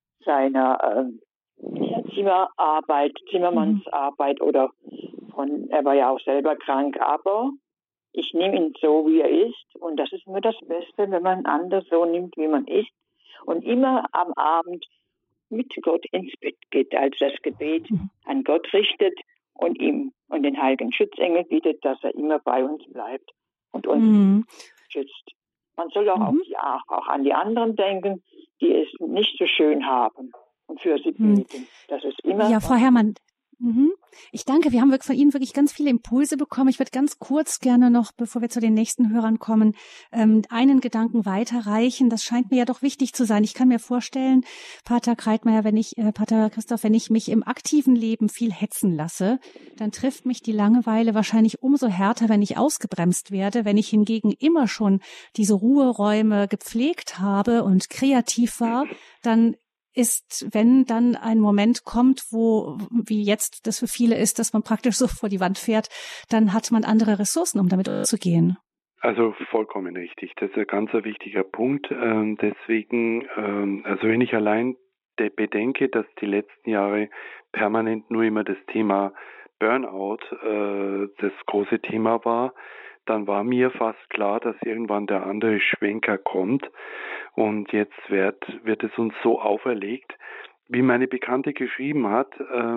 Zimmermannsarbeit oder er war ja auch selber krank, aber ich nehme ihn so, wie er ist. Und das ist immer das Beste, wenn man anders so nimmt, wie man ist. Und immer am Abend mit Gott ins Bett geht, als das Gebet an Gott richtet und ihm und den heiligen Schutzengel bittet, dass er immer bei uns bleibt und uns schützt. Man soll auch an die anderen denken, die es nicht so schön haben und für sie beten. Das ist immer. Ja, Frau Herrmann. Ich danke. Wir haben von Ihnen wirklich ganz viele Impulse bekommen. Ich würde ganz kurz gerne noch, bevor wir zu den nächsten Hörern kommen, einen Gedanken weiterreichen. Das scheint mir ja doch wichtig zu sein. Ich kann mir vorstellen, Pater Kreitmeier, Pater Christoph, wenn ich mich im aktiven Leben viel hetzen lasse, dann trifft mich die Langeweile wahrscheinlich umso härter, wenn ich ausgebremst werde. Wenn ich hingegen immer schon diese Ruheräume gepflegt habe und kreativ war, dann ist, wenn dann ein Moment kommt, wo, wie jetzt das für viele ist, dass man praktisch so vor die Wand fährt, dann hat man andere Ressourcen, um damit umzugehen. Also vollkommen richtig. Das ist ein ganz wichtiger Punkt. Deswegen, also wenn ich allein bedenke, dass die letzten Jahre permanent nur immer das Thema Burnout das große Thema war, dann war mir fast klar, dass irgendwann der andere Schwenker kommt. Und jetzt wird es uns so auferlegt, wie meine Bekannte geschrieben hat,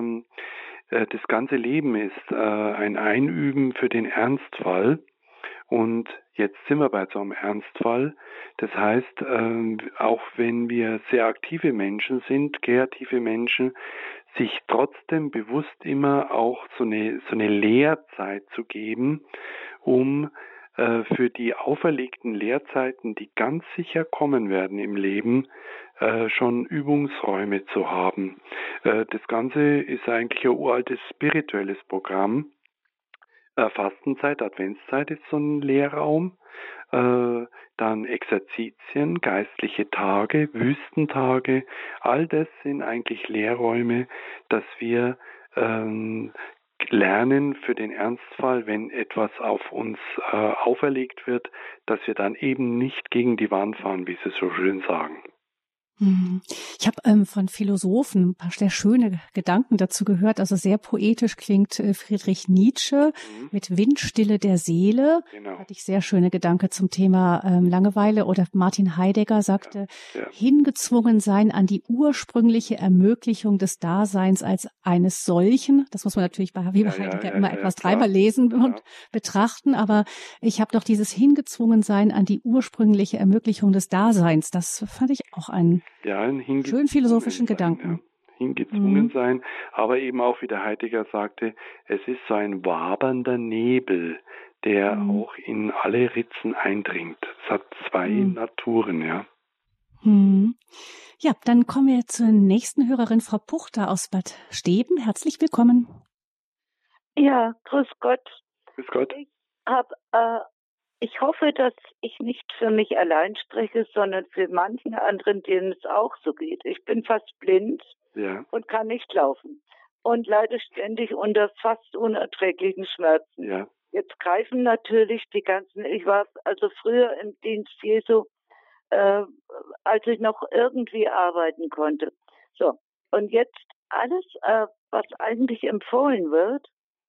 das ganze Leben ist ein Einüben für den Ernstfall. Und jetzt sind wir bei so einem Ernstfall. Das heißt, auch wenn wir sehr aktive Menschen sind, kreative Menschen, sich trotzdem bewusst immer auch so eine Lehrzeit zu geben, um für die auferlegten Lehrzeiten, die ganz sicher kommen werden im Leben, schon Übungsräume zu haben. Das Ganze ist eigentlich ein uraltes spirituelles Programm. Fastenzeit, Adventszeit ist so ein Lehrraum. Dann Exerzitien, geistliche Tage, Wüstentage. All das sind eigentlich Lehrräume, dass wir lernen für den Ernstfall, wenn etwas auf uns auferlegt wird, dass wir dann eben nicht gegen die Wand fahren, wie Sie so schön sagen. Ich habe von Philosophen ein paar sehr schöne Gedanken dazu gehört. Also sehr poetisch klingt Friedrich Nietzsche mit Windstille der Seele. Genau. Hatte ich sehr schöne Gedanken zum Thema Langeweile. Oder Martin Heidegger sagte, hingezwungen sein an die ursprüngliche Ermöglichung des Daseins als eines solchen. Das muss man natürlich bei Heidegger immer etwas dreimal lesen und betrachten. Aber ich habe doch dieses hingezwungen sein an die ursprüngliche Ermöglichung des Daseins. Das fand ich auch einen schönen philosophischen Gedanken. Ja. Hingezwungen sein, aber eben auch, wie der Heidegger sagte, es ist so ein wabernder Nebel, der auch in alle Ritzen eindringt. Es hat zwei Naturen, ja. Ja, dann kommen wir zur nächsten Hörerin, Frau Puchter aus Bad Steben. Herzlich willkommen. Ja, grüß Gott. Grüß Gott. Ich hoffe, dass ich nicht für mich allein spreche, sondern für manchen anderen, denen es auch so geht. Ich bin fast blind und kann nicht laufen und leide ständig unter fast unerträglichen Schmerzen. Ja. Jetzt greifen natürlich ich war also früher im Dienst Jesu, als ich noch irgendwie arbeiten konnte. So, und jetzt alles, was eigentlich empfohlen wird,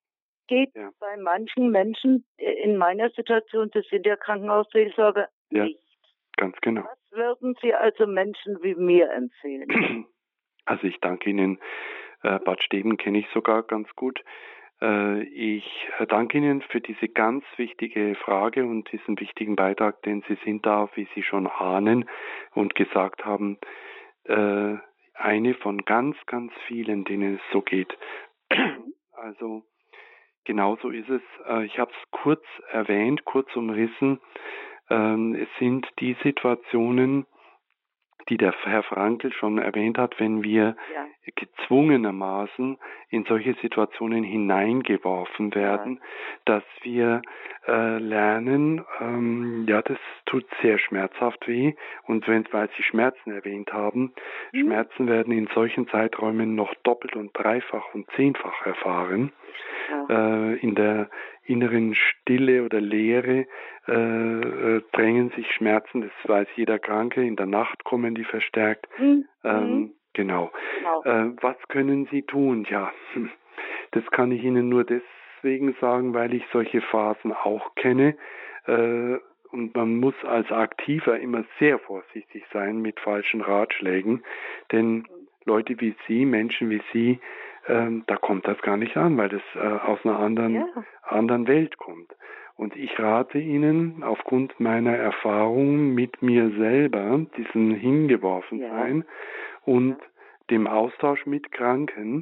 geht bei manchen Menschen in meiner Situation, das sind ja Krankenhausseelsorger, nicht. Ganz genau. Was würden Sie also Menschen wie mir empfehlen? Also ich danke Ihnen. Bad Steben kenne ich sogar ganz gut. Ich danke Ihnen für diese ganz wichtige Frage und diesen wichtigen Beitrag, den Sie sind da, wie Sie schon ahnen und gesagt haben, eine von ganz, ganz vielen, denen es so geht. Also genauso ist es. Ich habe es kurz erwähnt, kurz umrissen. Es sind die Situationen, die der Herr Frankl schon erwähnt hat, wenn wir gezwungenermaßen in solche Situationen hineingeworfen werden, dass wir lernen, das tut sehr schmerzhaft weh. Und weil Sie Schmerzen erwähnt haben, Schmerzen werden in solchen Zeiträumen noch doppelt und dreifach und zehnfach erfahren. In der inneren Stille oder Leere drängen sich Schmerzen, das weiß jeder Kranke, in der Nacht kommen die verstärkt. Genau. Was können Sie tun? Ja, das kann ich Ihnen nur deswegen sagen, weil ich solche Phasen auch kenne. Und man muss als Aktiver immer sehr vorsichtig sein mit falschen Ratschlägen, denn Leute wie Sie, Menschen wie Sie, da kommt das gar nicht an, weil das aus einer anderen Welt kommt. Und ich rate Ihnen aufgrund meiner Erfahrung mit mir selber, diesem Hingeworfensein und dem Austausch mit Kranken,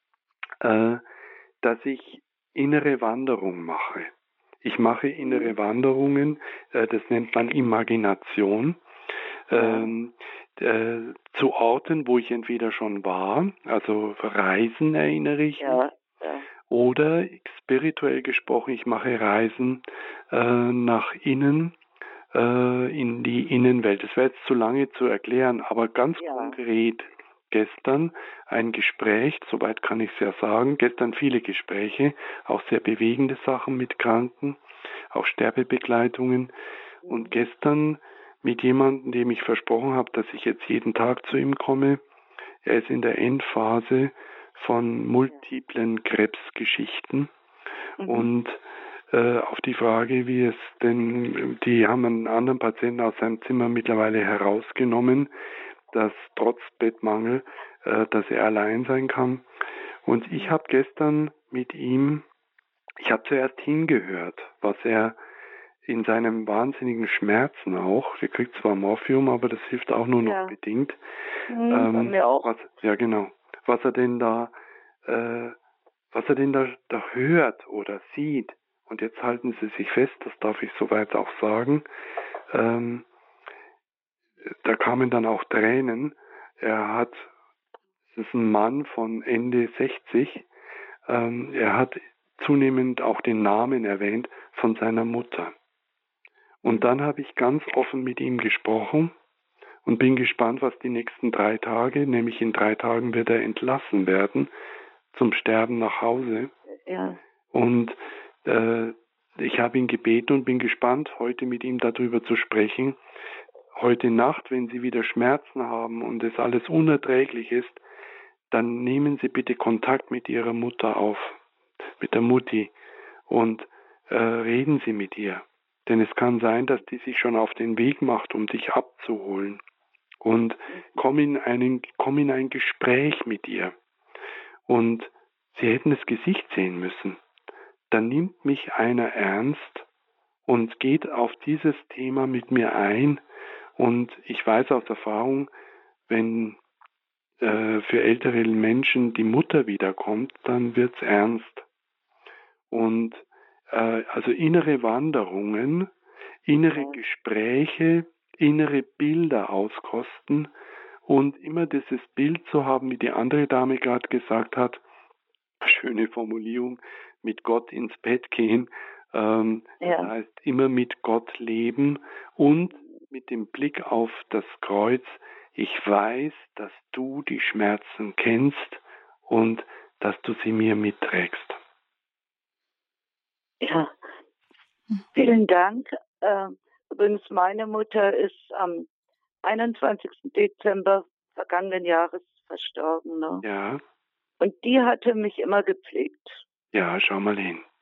dass ich innere Wanderung mache. Ich mache innere Wanderungen, das nennt man Imagination, zu Orten, wo ich entweder schon war, also Reisen erinnere ich mich, oder spirituell gesprochen, ich mache Reisen nach innen, in die Innenwelt. Das wäre jetzt zu lange zu erklären, aber ganz konkret gestern ein Gespräch, soweit kann ich es ja sagen, gestern viele Gespräche, auch sehr bewegende Sachen mit Kranken, auch Sterbebegleitungen und gestern mit jemandem, dem ich versprochen habe, dass ich jetzt jeden Tag zu ihm komme. Er ist in der Endphase von multiplen Krebsgeschichten und auf die Frage, wie es denn, die haben einen anderen Patienten aus seinem Zimmer mittlerweile herausgenommen, dass trotz Bettmangel, dass er allein sein kann. Und ich habe gestern mit ihm, ich habe zuerst hingehört, was er in seinem wahnsinnigen Schmerzen auch, er kriegt zwar Morphium, aber das hilft auch nur noch bedingt. Bei mir auch. Was er denn da hört oder sieht. Und jetzt halten Sie sich fest, das darf ich soweit auch sagen. Da kamen dann auch Tränen. Es ist ein Mann von Ende 60. Er hat zunehmend auch den Namen erwähnt von seiner Mutter. Und dann habe ich ganz offen mit ihm gesprochen und bin gespannt, was die nächsten 3 Tage, nämlich in 3 Tagen wird er entlassen werden zum Sterben nach Hause. Und ich habe ihn gebeten und bin gespannt, heute mit ihm darüber zu sprechen. Heute Nacht, wenn Sie wieder Schmerzen haben und es alles unerträglich ist, dann nehmen Sie bitte Kontakt mit Ihrer Mutter auf, mit der Mutti, und reden Sie mit ihr. Denn es kann sein, dass die sich schon auf den Weg macht, um dich abzuholen. Und komm in ein Gespräch mit ihr. Und Sie hätten das Gesicht sehen müssen. Dann nimmt mich einer ernst und geht auf dieses Thema mit mir ein. Und ich weiß aus Erfahrung, wenn für ältere Menschen die Mutter wiederkommt, dann wird's ernst. Und also innere Wanderungen, innere Gespräche, innere Bilder auskosten und immer dieses Bild zu haben, wie die andere Dame gerade gesagt hat, schöne Formulierung, mit Gott ins Bett gehen, das heißt immer mit Gott leben und mit dem Blick auf das Kreuz, ich weiß, dass du die Schmerzen kennst und dass du sie mir mitträgst. Ja, vielen Dank. Übrigens, meine Mutter ist am 21. Dezember vergangenen Jahres verstorben. Ne? Ja. Und die hatte mich immer gepflegt. Ja, schau mal hin.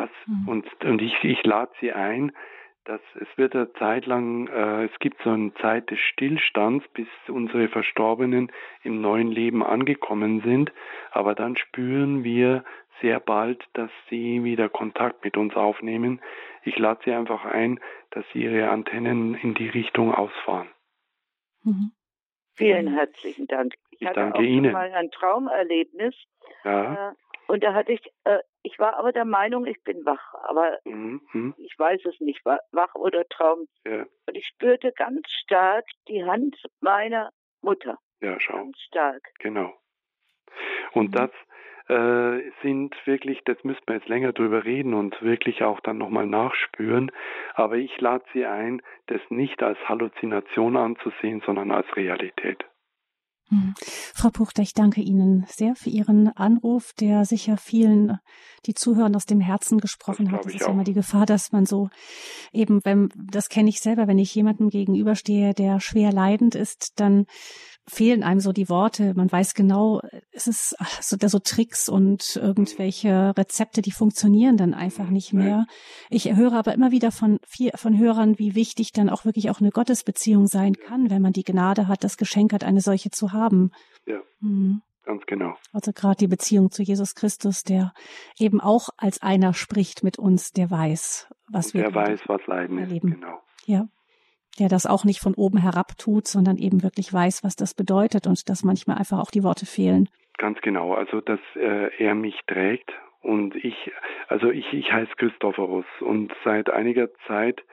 das. Und ich lade Sie ein, dass es wird eine Zeit lang, es gibt so eine Zeit des Stillstands, bis unsere Verstorbenen im neuen Leben angekommen sind, aber dann spüren wir sehr bald, dass sie wieder Kontakt mit uns aufnehmen. Ich lade Sie einfach ein, dass Sie Ihre Antennen in die Richtung ausfahren. Vielen herzlichen Dank. Ich hatte danke auch Ihnen. mal ein Traumerlebnis. Ja. Und da hatte ich war aber der Meinung, ich bin wach, aber ich weiß es nicht, wach oder Traum. Ja. Und ich spürte ganz stark die Hand meiner Mutter. Ja, schau. Ganz stark. Genau. Und das sind wirklich, das müssten wir jetzt länger drüber reden und wirklich auch dann nochmal nachspüren. Aber ich lade Sie ein, das nicht als Halluzination anzusehen, sondern als Realität. Frau Puchter, ich danke Ihnen sehr für Ihren Anruf, der sicher vielen, die zuhören, aus dem Herzen gesprochen hat. Das ist ja immer die Gefahr, dass man so eben, das kenne ich selber, wenn ich jemandem gegenüberstehe, der schwer leidend ist, dann fehlen einem so die Worte. Man weiß genau, es ist so Tricks und irgendwelche Rezepte, die funktionieren dann einfach nicht mehr. Ich höre aber immer wieder von Hörern, wie wichtig dann auch wirklich auch eine Gottesbeziehung sein kann, wenn man die Gnade hat, das Geschenk hat, eine solche zu haben. Ja, ganz genau. Also gerade die Beziehung zu Jesus Christus, der eben auch als einer spricht mit uns, der weiß, was wir was Leiden erleben. Ist, genau. Ja. Der das auch nicht von oben herab tut, sondern eben wirklich weiß, was das bedeutet und dass manchmal einfach auch die Worte fehlen. Ganz genau, also dass er mich trägt und ich heiße Christophorus und seit einiger Zeit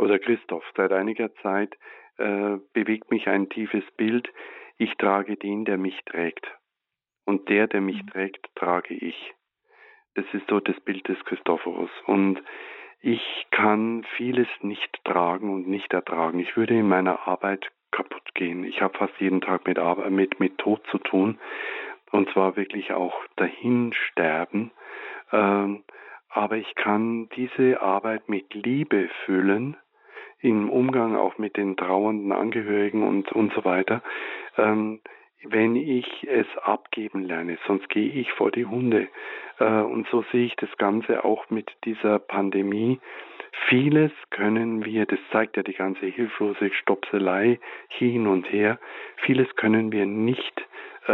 bewegt mich ein tiefes Bild, ich trage den, der mich trägt und der mich trägt, trage ich. Das ist so das Bild des Christophorus und ich kann vieles nicht tragen und nicht ertragen. Ich würde in meiner Arbeit kaputt gehen. Ich habe fast jeden Tag mit Tod zu tun und zwar wirklich auch dahin sterben. Aber ich kann diese Arbeit mit Liebe füllen, im Umgang auch mit den trauernden Angehörigen und so weiter, wenn ich es abgeben lerne, sonst gehe ich vor die Hunde. Und so sehe ich das Ganze auch mit dieser Pandemie. Vieles können wir, das zeigt ja die ganze hilflose Stopselei hin und her, vieles können wir nicht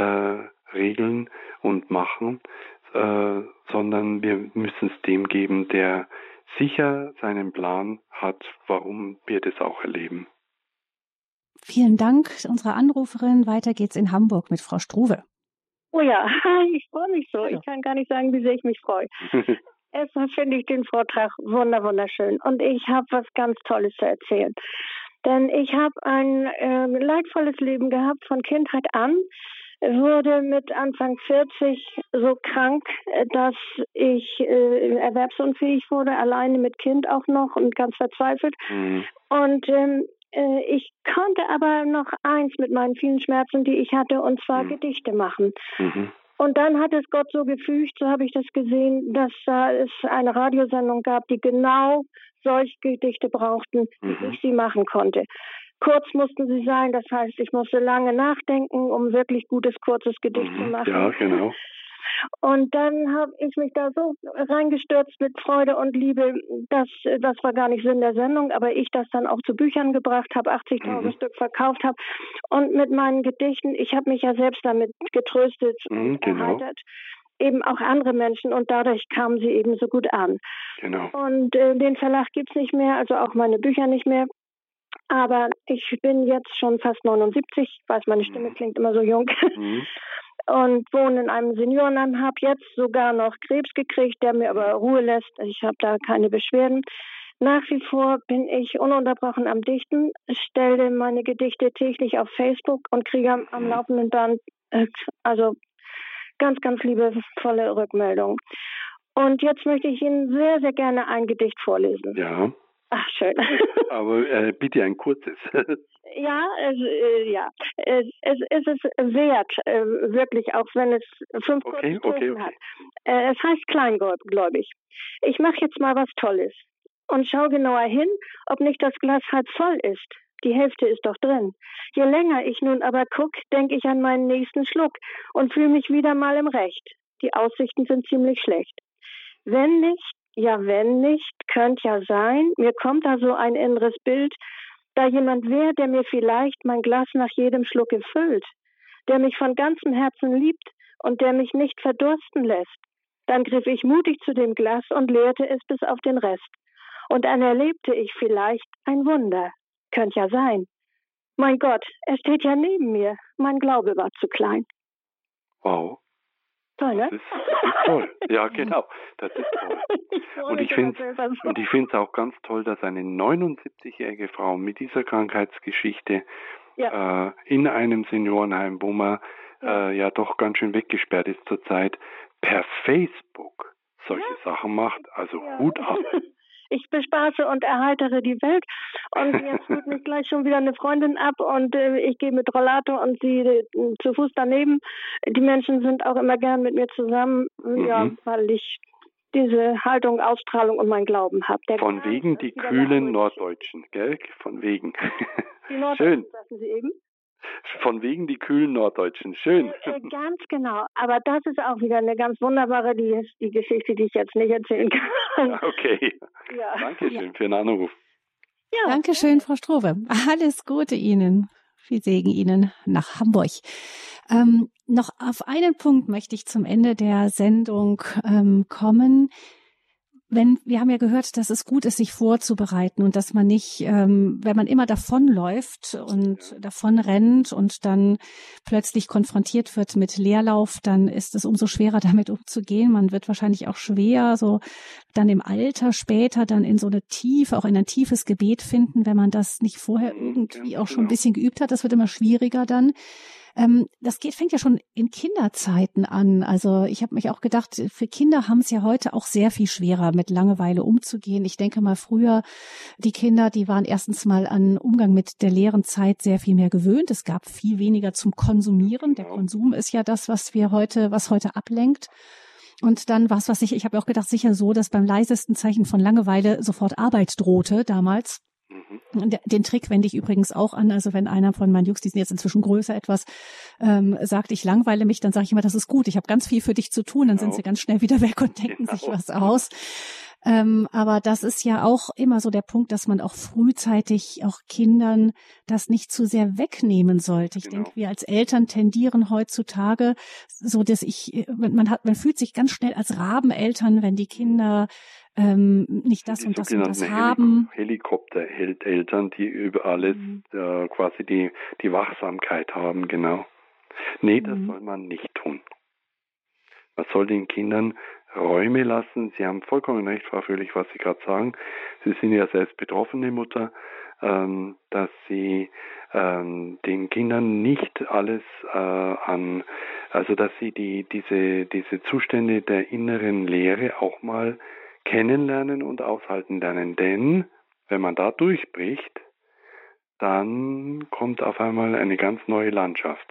regeln und machen, sondern wir müssen es dem geben, der sicher seinen Plan hat, warum wir das auch erleben. Vielen Dank, unsere Anruferin. Weiter geht's in Hamburg mit Frau Struve. Oh ja, ich freue mich so. Ich kann gar nicht sagen, wie sehr ich mich freue. Erstmal finde ich den Vortrag wunderschön. Und ich habe was ganz Tolles zu erzählen. Denn ich habe ein leidvolles Leben gehabt von Kindheit an. Wurde mit Anfang 40 so krank, dass ich erwerbsunfähig wurde, alleine mit Kind auch noch und ganz verzweifelt. Und ich konnte aber noch eins mit meinen vielen Schmerzen, die ich hatte, und zwar Gedichte machen. Und dann hat es Gott so gefügt, so habe ich das gesehen, dass es eine Radiosendung gab, die genau solche Gedichte brauchten, wie ich sie machen konnte. Kurz mussten sie sein, das heißt, ich musste lange nachdenken, um wirklich gutes, kurzes Gedicht zu machen. Ja, genau. Und dann habe ich mich da so reingestürzt mit Freude und Liebe, das war gar nicht Sinn der Sendung, aber ich das dann auch zu Büchern gebracht habe, 80.000 Stück verkauft habe. Und mit meinen Gedichten, ich habe mich ja selbst damit getröstet und erheitert, eben auch andere Menschen, und dadurch kamen sie eben so gut an. Genau. Und den Verlag gibt's nicht mehr, also auch meine Bücher nicht mehr. Aber ich bin jetzt schon fast 79, ich weiß, meine Stimme klingt immer so jung, und wohne in einem Seniorenheim, habe jetzt sogar noch Krebs gekriegt, der mir aber Ruhe lässt. Ich habe da keine Beschwerden. Nach wie vor bin ich ununterbrochen am Dichten, stelle meine Gedichte täglich auf Facebook und kriege am laufenden Band also ganz, ganz liebevolle Rückmeldungen. Und jetzt möchte ich Ihnen sehr, sehr gerne ein Gedicht vorlesen. Ja. Ach, schön. Aber bitte ein kurzes. Ja, es ist wert, wirklich, auch wenn es 5 kurze Strophen hat. Es heißt kleingläubig. Ich mache jetzt mal was Tolles und schau genauer hin, ob nicht das Glas halb voll ist. Die Hälfte ist doch drin. Je länger ich nun aber guck, denk ich an meinen nächsten Schluck und fühle mich wieder mal im Recht. Die Aussichten sind ziemlich schlecht. Wenn nicht ja, wenn nicht, könnte ja sein. Mir kommt da so ein inneres Bild, da jemand wäre, der mir vielleicht mein Glas nach jedem Schluck füllt, der mich von ganzem Herzen liebt und der mich nicht verdursten lässt. Dann griff ich mutig zu dem Glas und leerte es bis auf den Rest. Und dann erlebte ich vielleicht ein Wunder. Könnte ja sein. Mein Gott, er steht ja neben mir. Mein Glaube war zu klein. Wow. Toll, ne? Das ist toll. Ja, genau. Das ist toll. Und ich finde es auch ganz toll, dass eine 79-jährige Frau mit dieser Krankheitsgeschichte in einem Seniorenheim, wo man ja doch ganz schön weggesperrt ist zurzeit, per Facebook solche Sachen macht. Also Hut ab. Ich bespaße und erheitere die Welt. Und jetzt holt mich gleich schon wieder eine Freundin ab und ich gehe mit Rollator und sie zu Fuß daneben. Die Menschen sind auch immer gern mit mir zusammen, weil ich diese Haltung, Ausstrahlung und mein Glauben habe. Von wegen die kühlen Norddeutschen, gell? Von wegen. Die Norddeutschen, sagten Sie eben? Von wegen die kühlen Norddeutschen. Schön. Ganz genau. Aber das ist auch wieder eine ganz wunderbare, die Geschichte, die ich jetzt nicht erzählen kann. Ja, okay. Ja. Dankeschön für den Anruf. Ja. Dankeschön, Frau Strohwe. Alles Gute Ihnen. Viel Segen Ihnen nach Hamburg. Noch auf einen Punkt möchte ich zum Ende der Sendung kommen. Wir haben ja gehört, dass es gut ist, sich vorzubereiten und dass man nicht, wenn man immer davonläuft und davon rennt und dann plötzlich konfrontiert wird mit Leerlauf, dann ist es umso schwerer, damit umzugehen. Man wird wahrscheinlich auch schwer, so dann im Alter später dann in so eine Tiefe, auch in ein tiefes Gebet finden, wenn man das nicht vorher irgendwie auch schon ein bisschen geübt hat. Das wird immer schwieriger dann. Das fängt ja schon in Kinderzeiten an. Also ich habe mich auch gedacht, für Kinder haben es ja heute auch sehr viel schwerer, mit Langeweile umzugehen. Ich denke mal, früher, die Kinder, die waren erstens mal an Umgang mit der leeren Zeit sehr viel mehr gewöhnt. Es gab viel weniger zum Konsumieren. Der Konsum ist ja das, was heute ablenkt. Und dann ich habe auch gedacht, sicher so, dass beim leisesten Zeichen von Langeweile sofort Arbeit drohte damals. Den Trick wende ich übrigens auch an. Also wenn einer von meinen Jungs, die sind jetzt inzwischen größer etwas, sagt, ich langweile mich, dann sage ich immer, das ist gut. Ich habe ganz viel für dich zu tun. Dann sind sie ganz schnell wieder weg und denken sich was aus. Aber das ist ja auch immer so der Punkt, dass man auch frühzeitig auch Kindern das nicht zu sehr wegnehmen sollte. Ich denke, wir als Eltern tendieren heutzutage so, dass man fühlt sich ganz schnell als Rabeneltern, wenn die Kinder nicht das und das und das haben. Helikoptereltern, die über alles quasi die Wachsamkeit haben, genau. Nee, das soll man nicht tun. Man soll den Kindern Räume lassen. Sie haben vollkommen recht, Frau Fröhlich, was Sie gerade sagen. Sie sind ja selbst betroffene Mutter, dass Sie den Kindern nicht alles also dass Sie diese Zustände der inneren Leere auch mal kennenlernen und aushalten lernen. Denn wenn man da durchbricht, dann kommt auf einmal eine ganz neue Landschaft.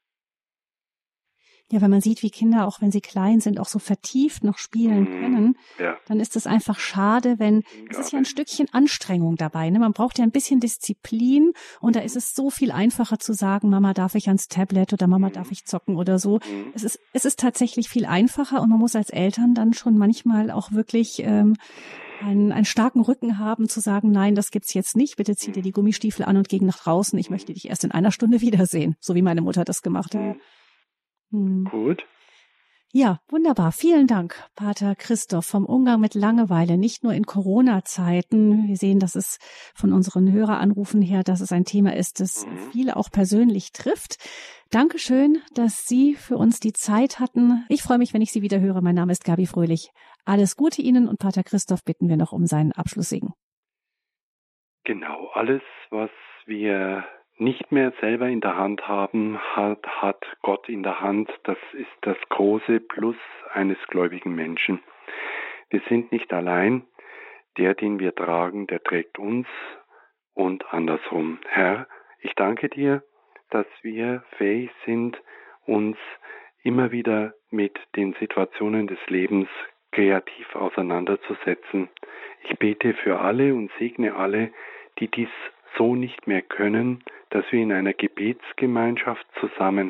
Ja, wenn man sieht, wie Kinder, auch wenn sie klein sind, auch so vertieft noch spielen können, dann ist es einfach schade, es ist ja ein Stückchen Anstrengung dabei, ne? Man braucht ja ein bisschen Disziplin und da ist es so viel einfacher zu sagen, Mama, darf ich ans Tablet oder Mama, darf ich zocken oder so. Es ist tatsächlich viel einfacher und man muss als Eltern dann schon manchmal auch wirklich einen starken Rücken haben, zu sagen, nein, das gibt's jetzt nicht, bitte zieh dir die Gummistiefel an und geh nach draußen, ich möchte dich erst in einer Stunde wiedersehen, so wie meine Mutter das gemacht hat. Gut. Ja, wunderbar. Vielen Dank, Pater Christoph, vom Umgang mit Langeweile, nicht nur in Corona-Zeiten. Wir sehen, dass es von unseren Höreranrufen her, dass es ein Thema ist, das viele auch persönlich trifft. Dankeschön, dass Sie für uns die Zeit hatten. Ich freue mich, wenn ich Sie wieder höre. Mein Name ist Gabi Fröhlich. Alles Gute Ihnen und Pater Christoph bitten wir noch um seinen Abschlusssegen. Genau, alles, was wir nicht mehr selber in der Hand haben, hat Gott in der Hand. Das ist das große Plus eines gläubigen Menschen. Wir sind nicht allein. Der, den wir tragen, der trägt uns und andersrum. Herr, ich danke dir, dass wir fähig sind, uns immer wieder mit den Situationen des Lebens kreativ auseinanderzusetzen. Ich bete für alle und segne alle, die dies so nicht mehr können, dass wir in einer Gebetsgemeinschaft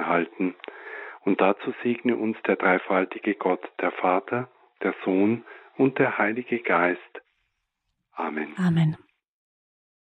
zusammenhalten. Und dazu segne uns der dreifaltige Gott, der Vater, der Sohn und der Heilige Geist. Amen. Amen.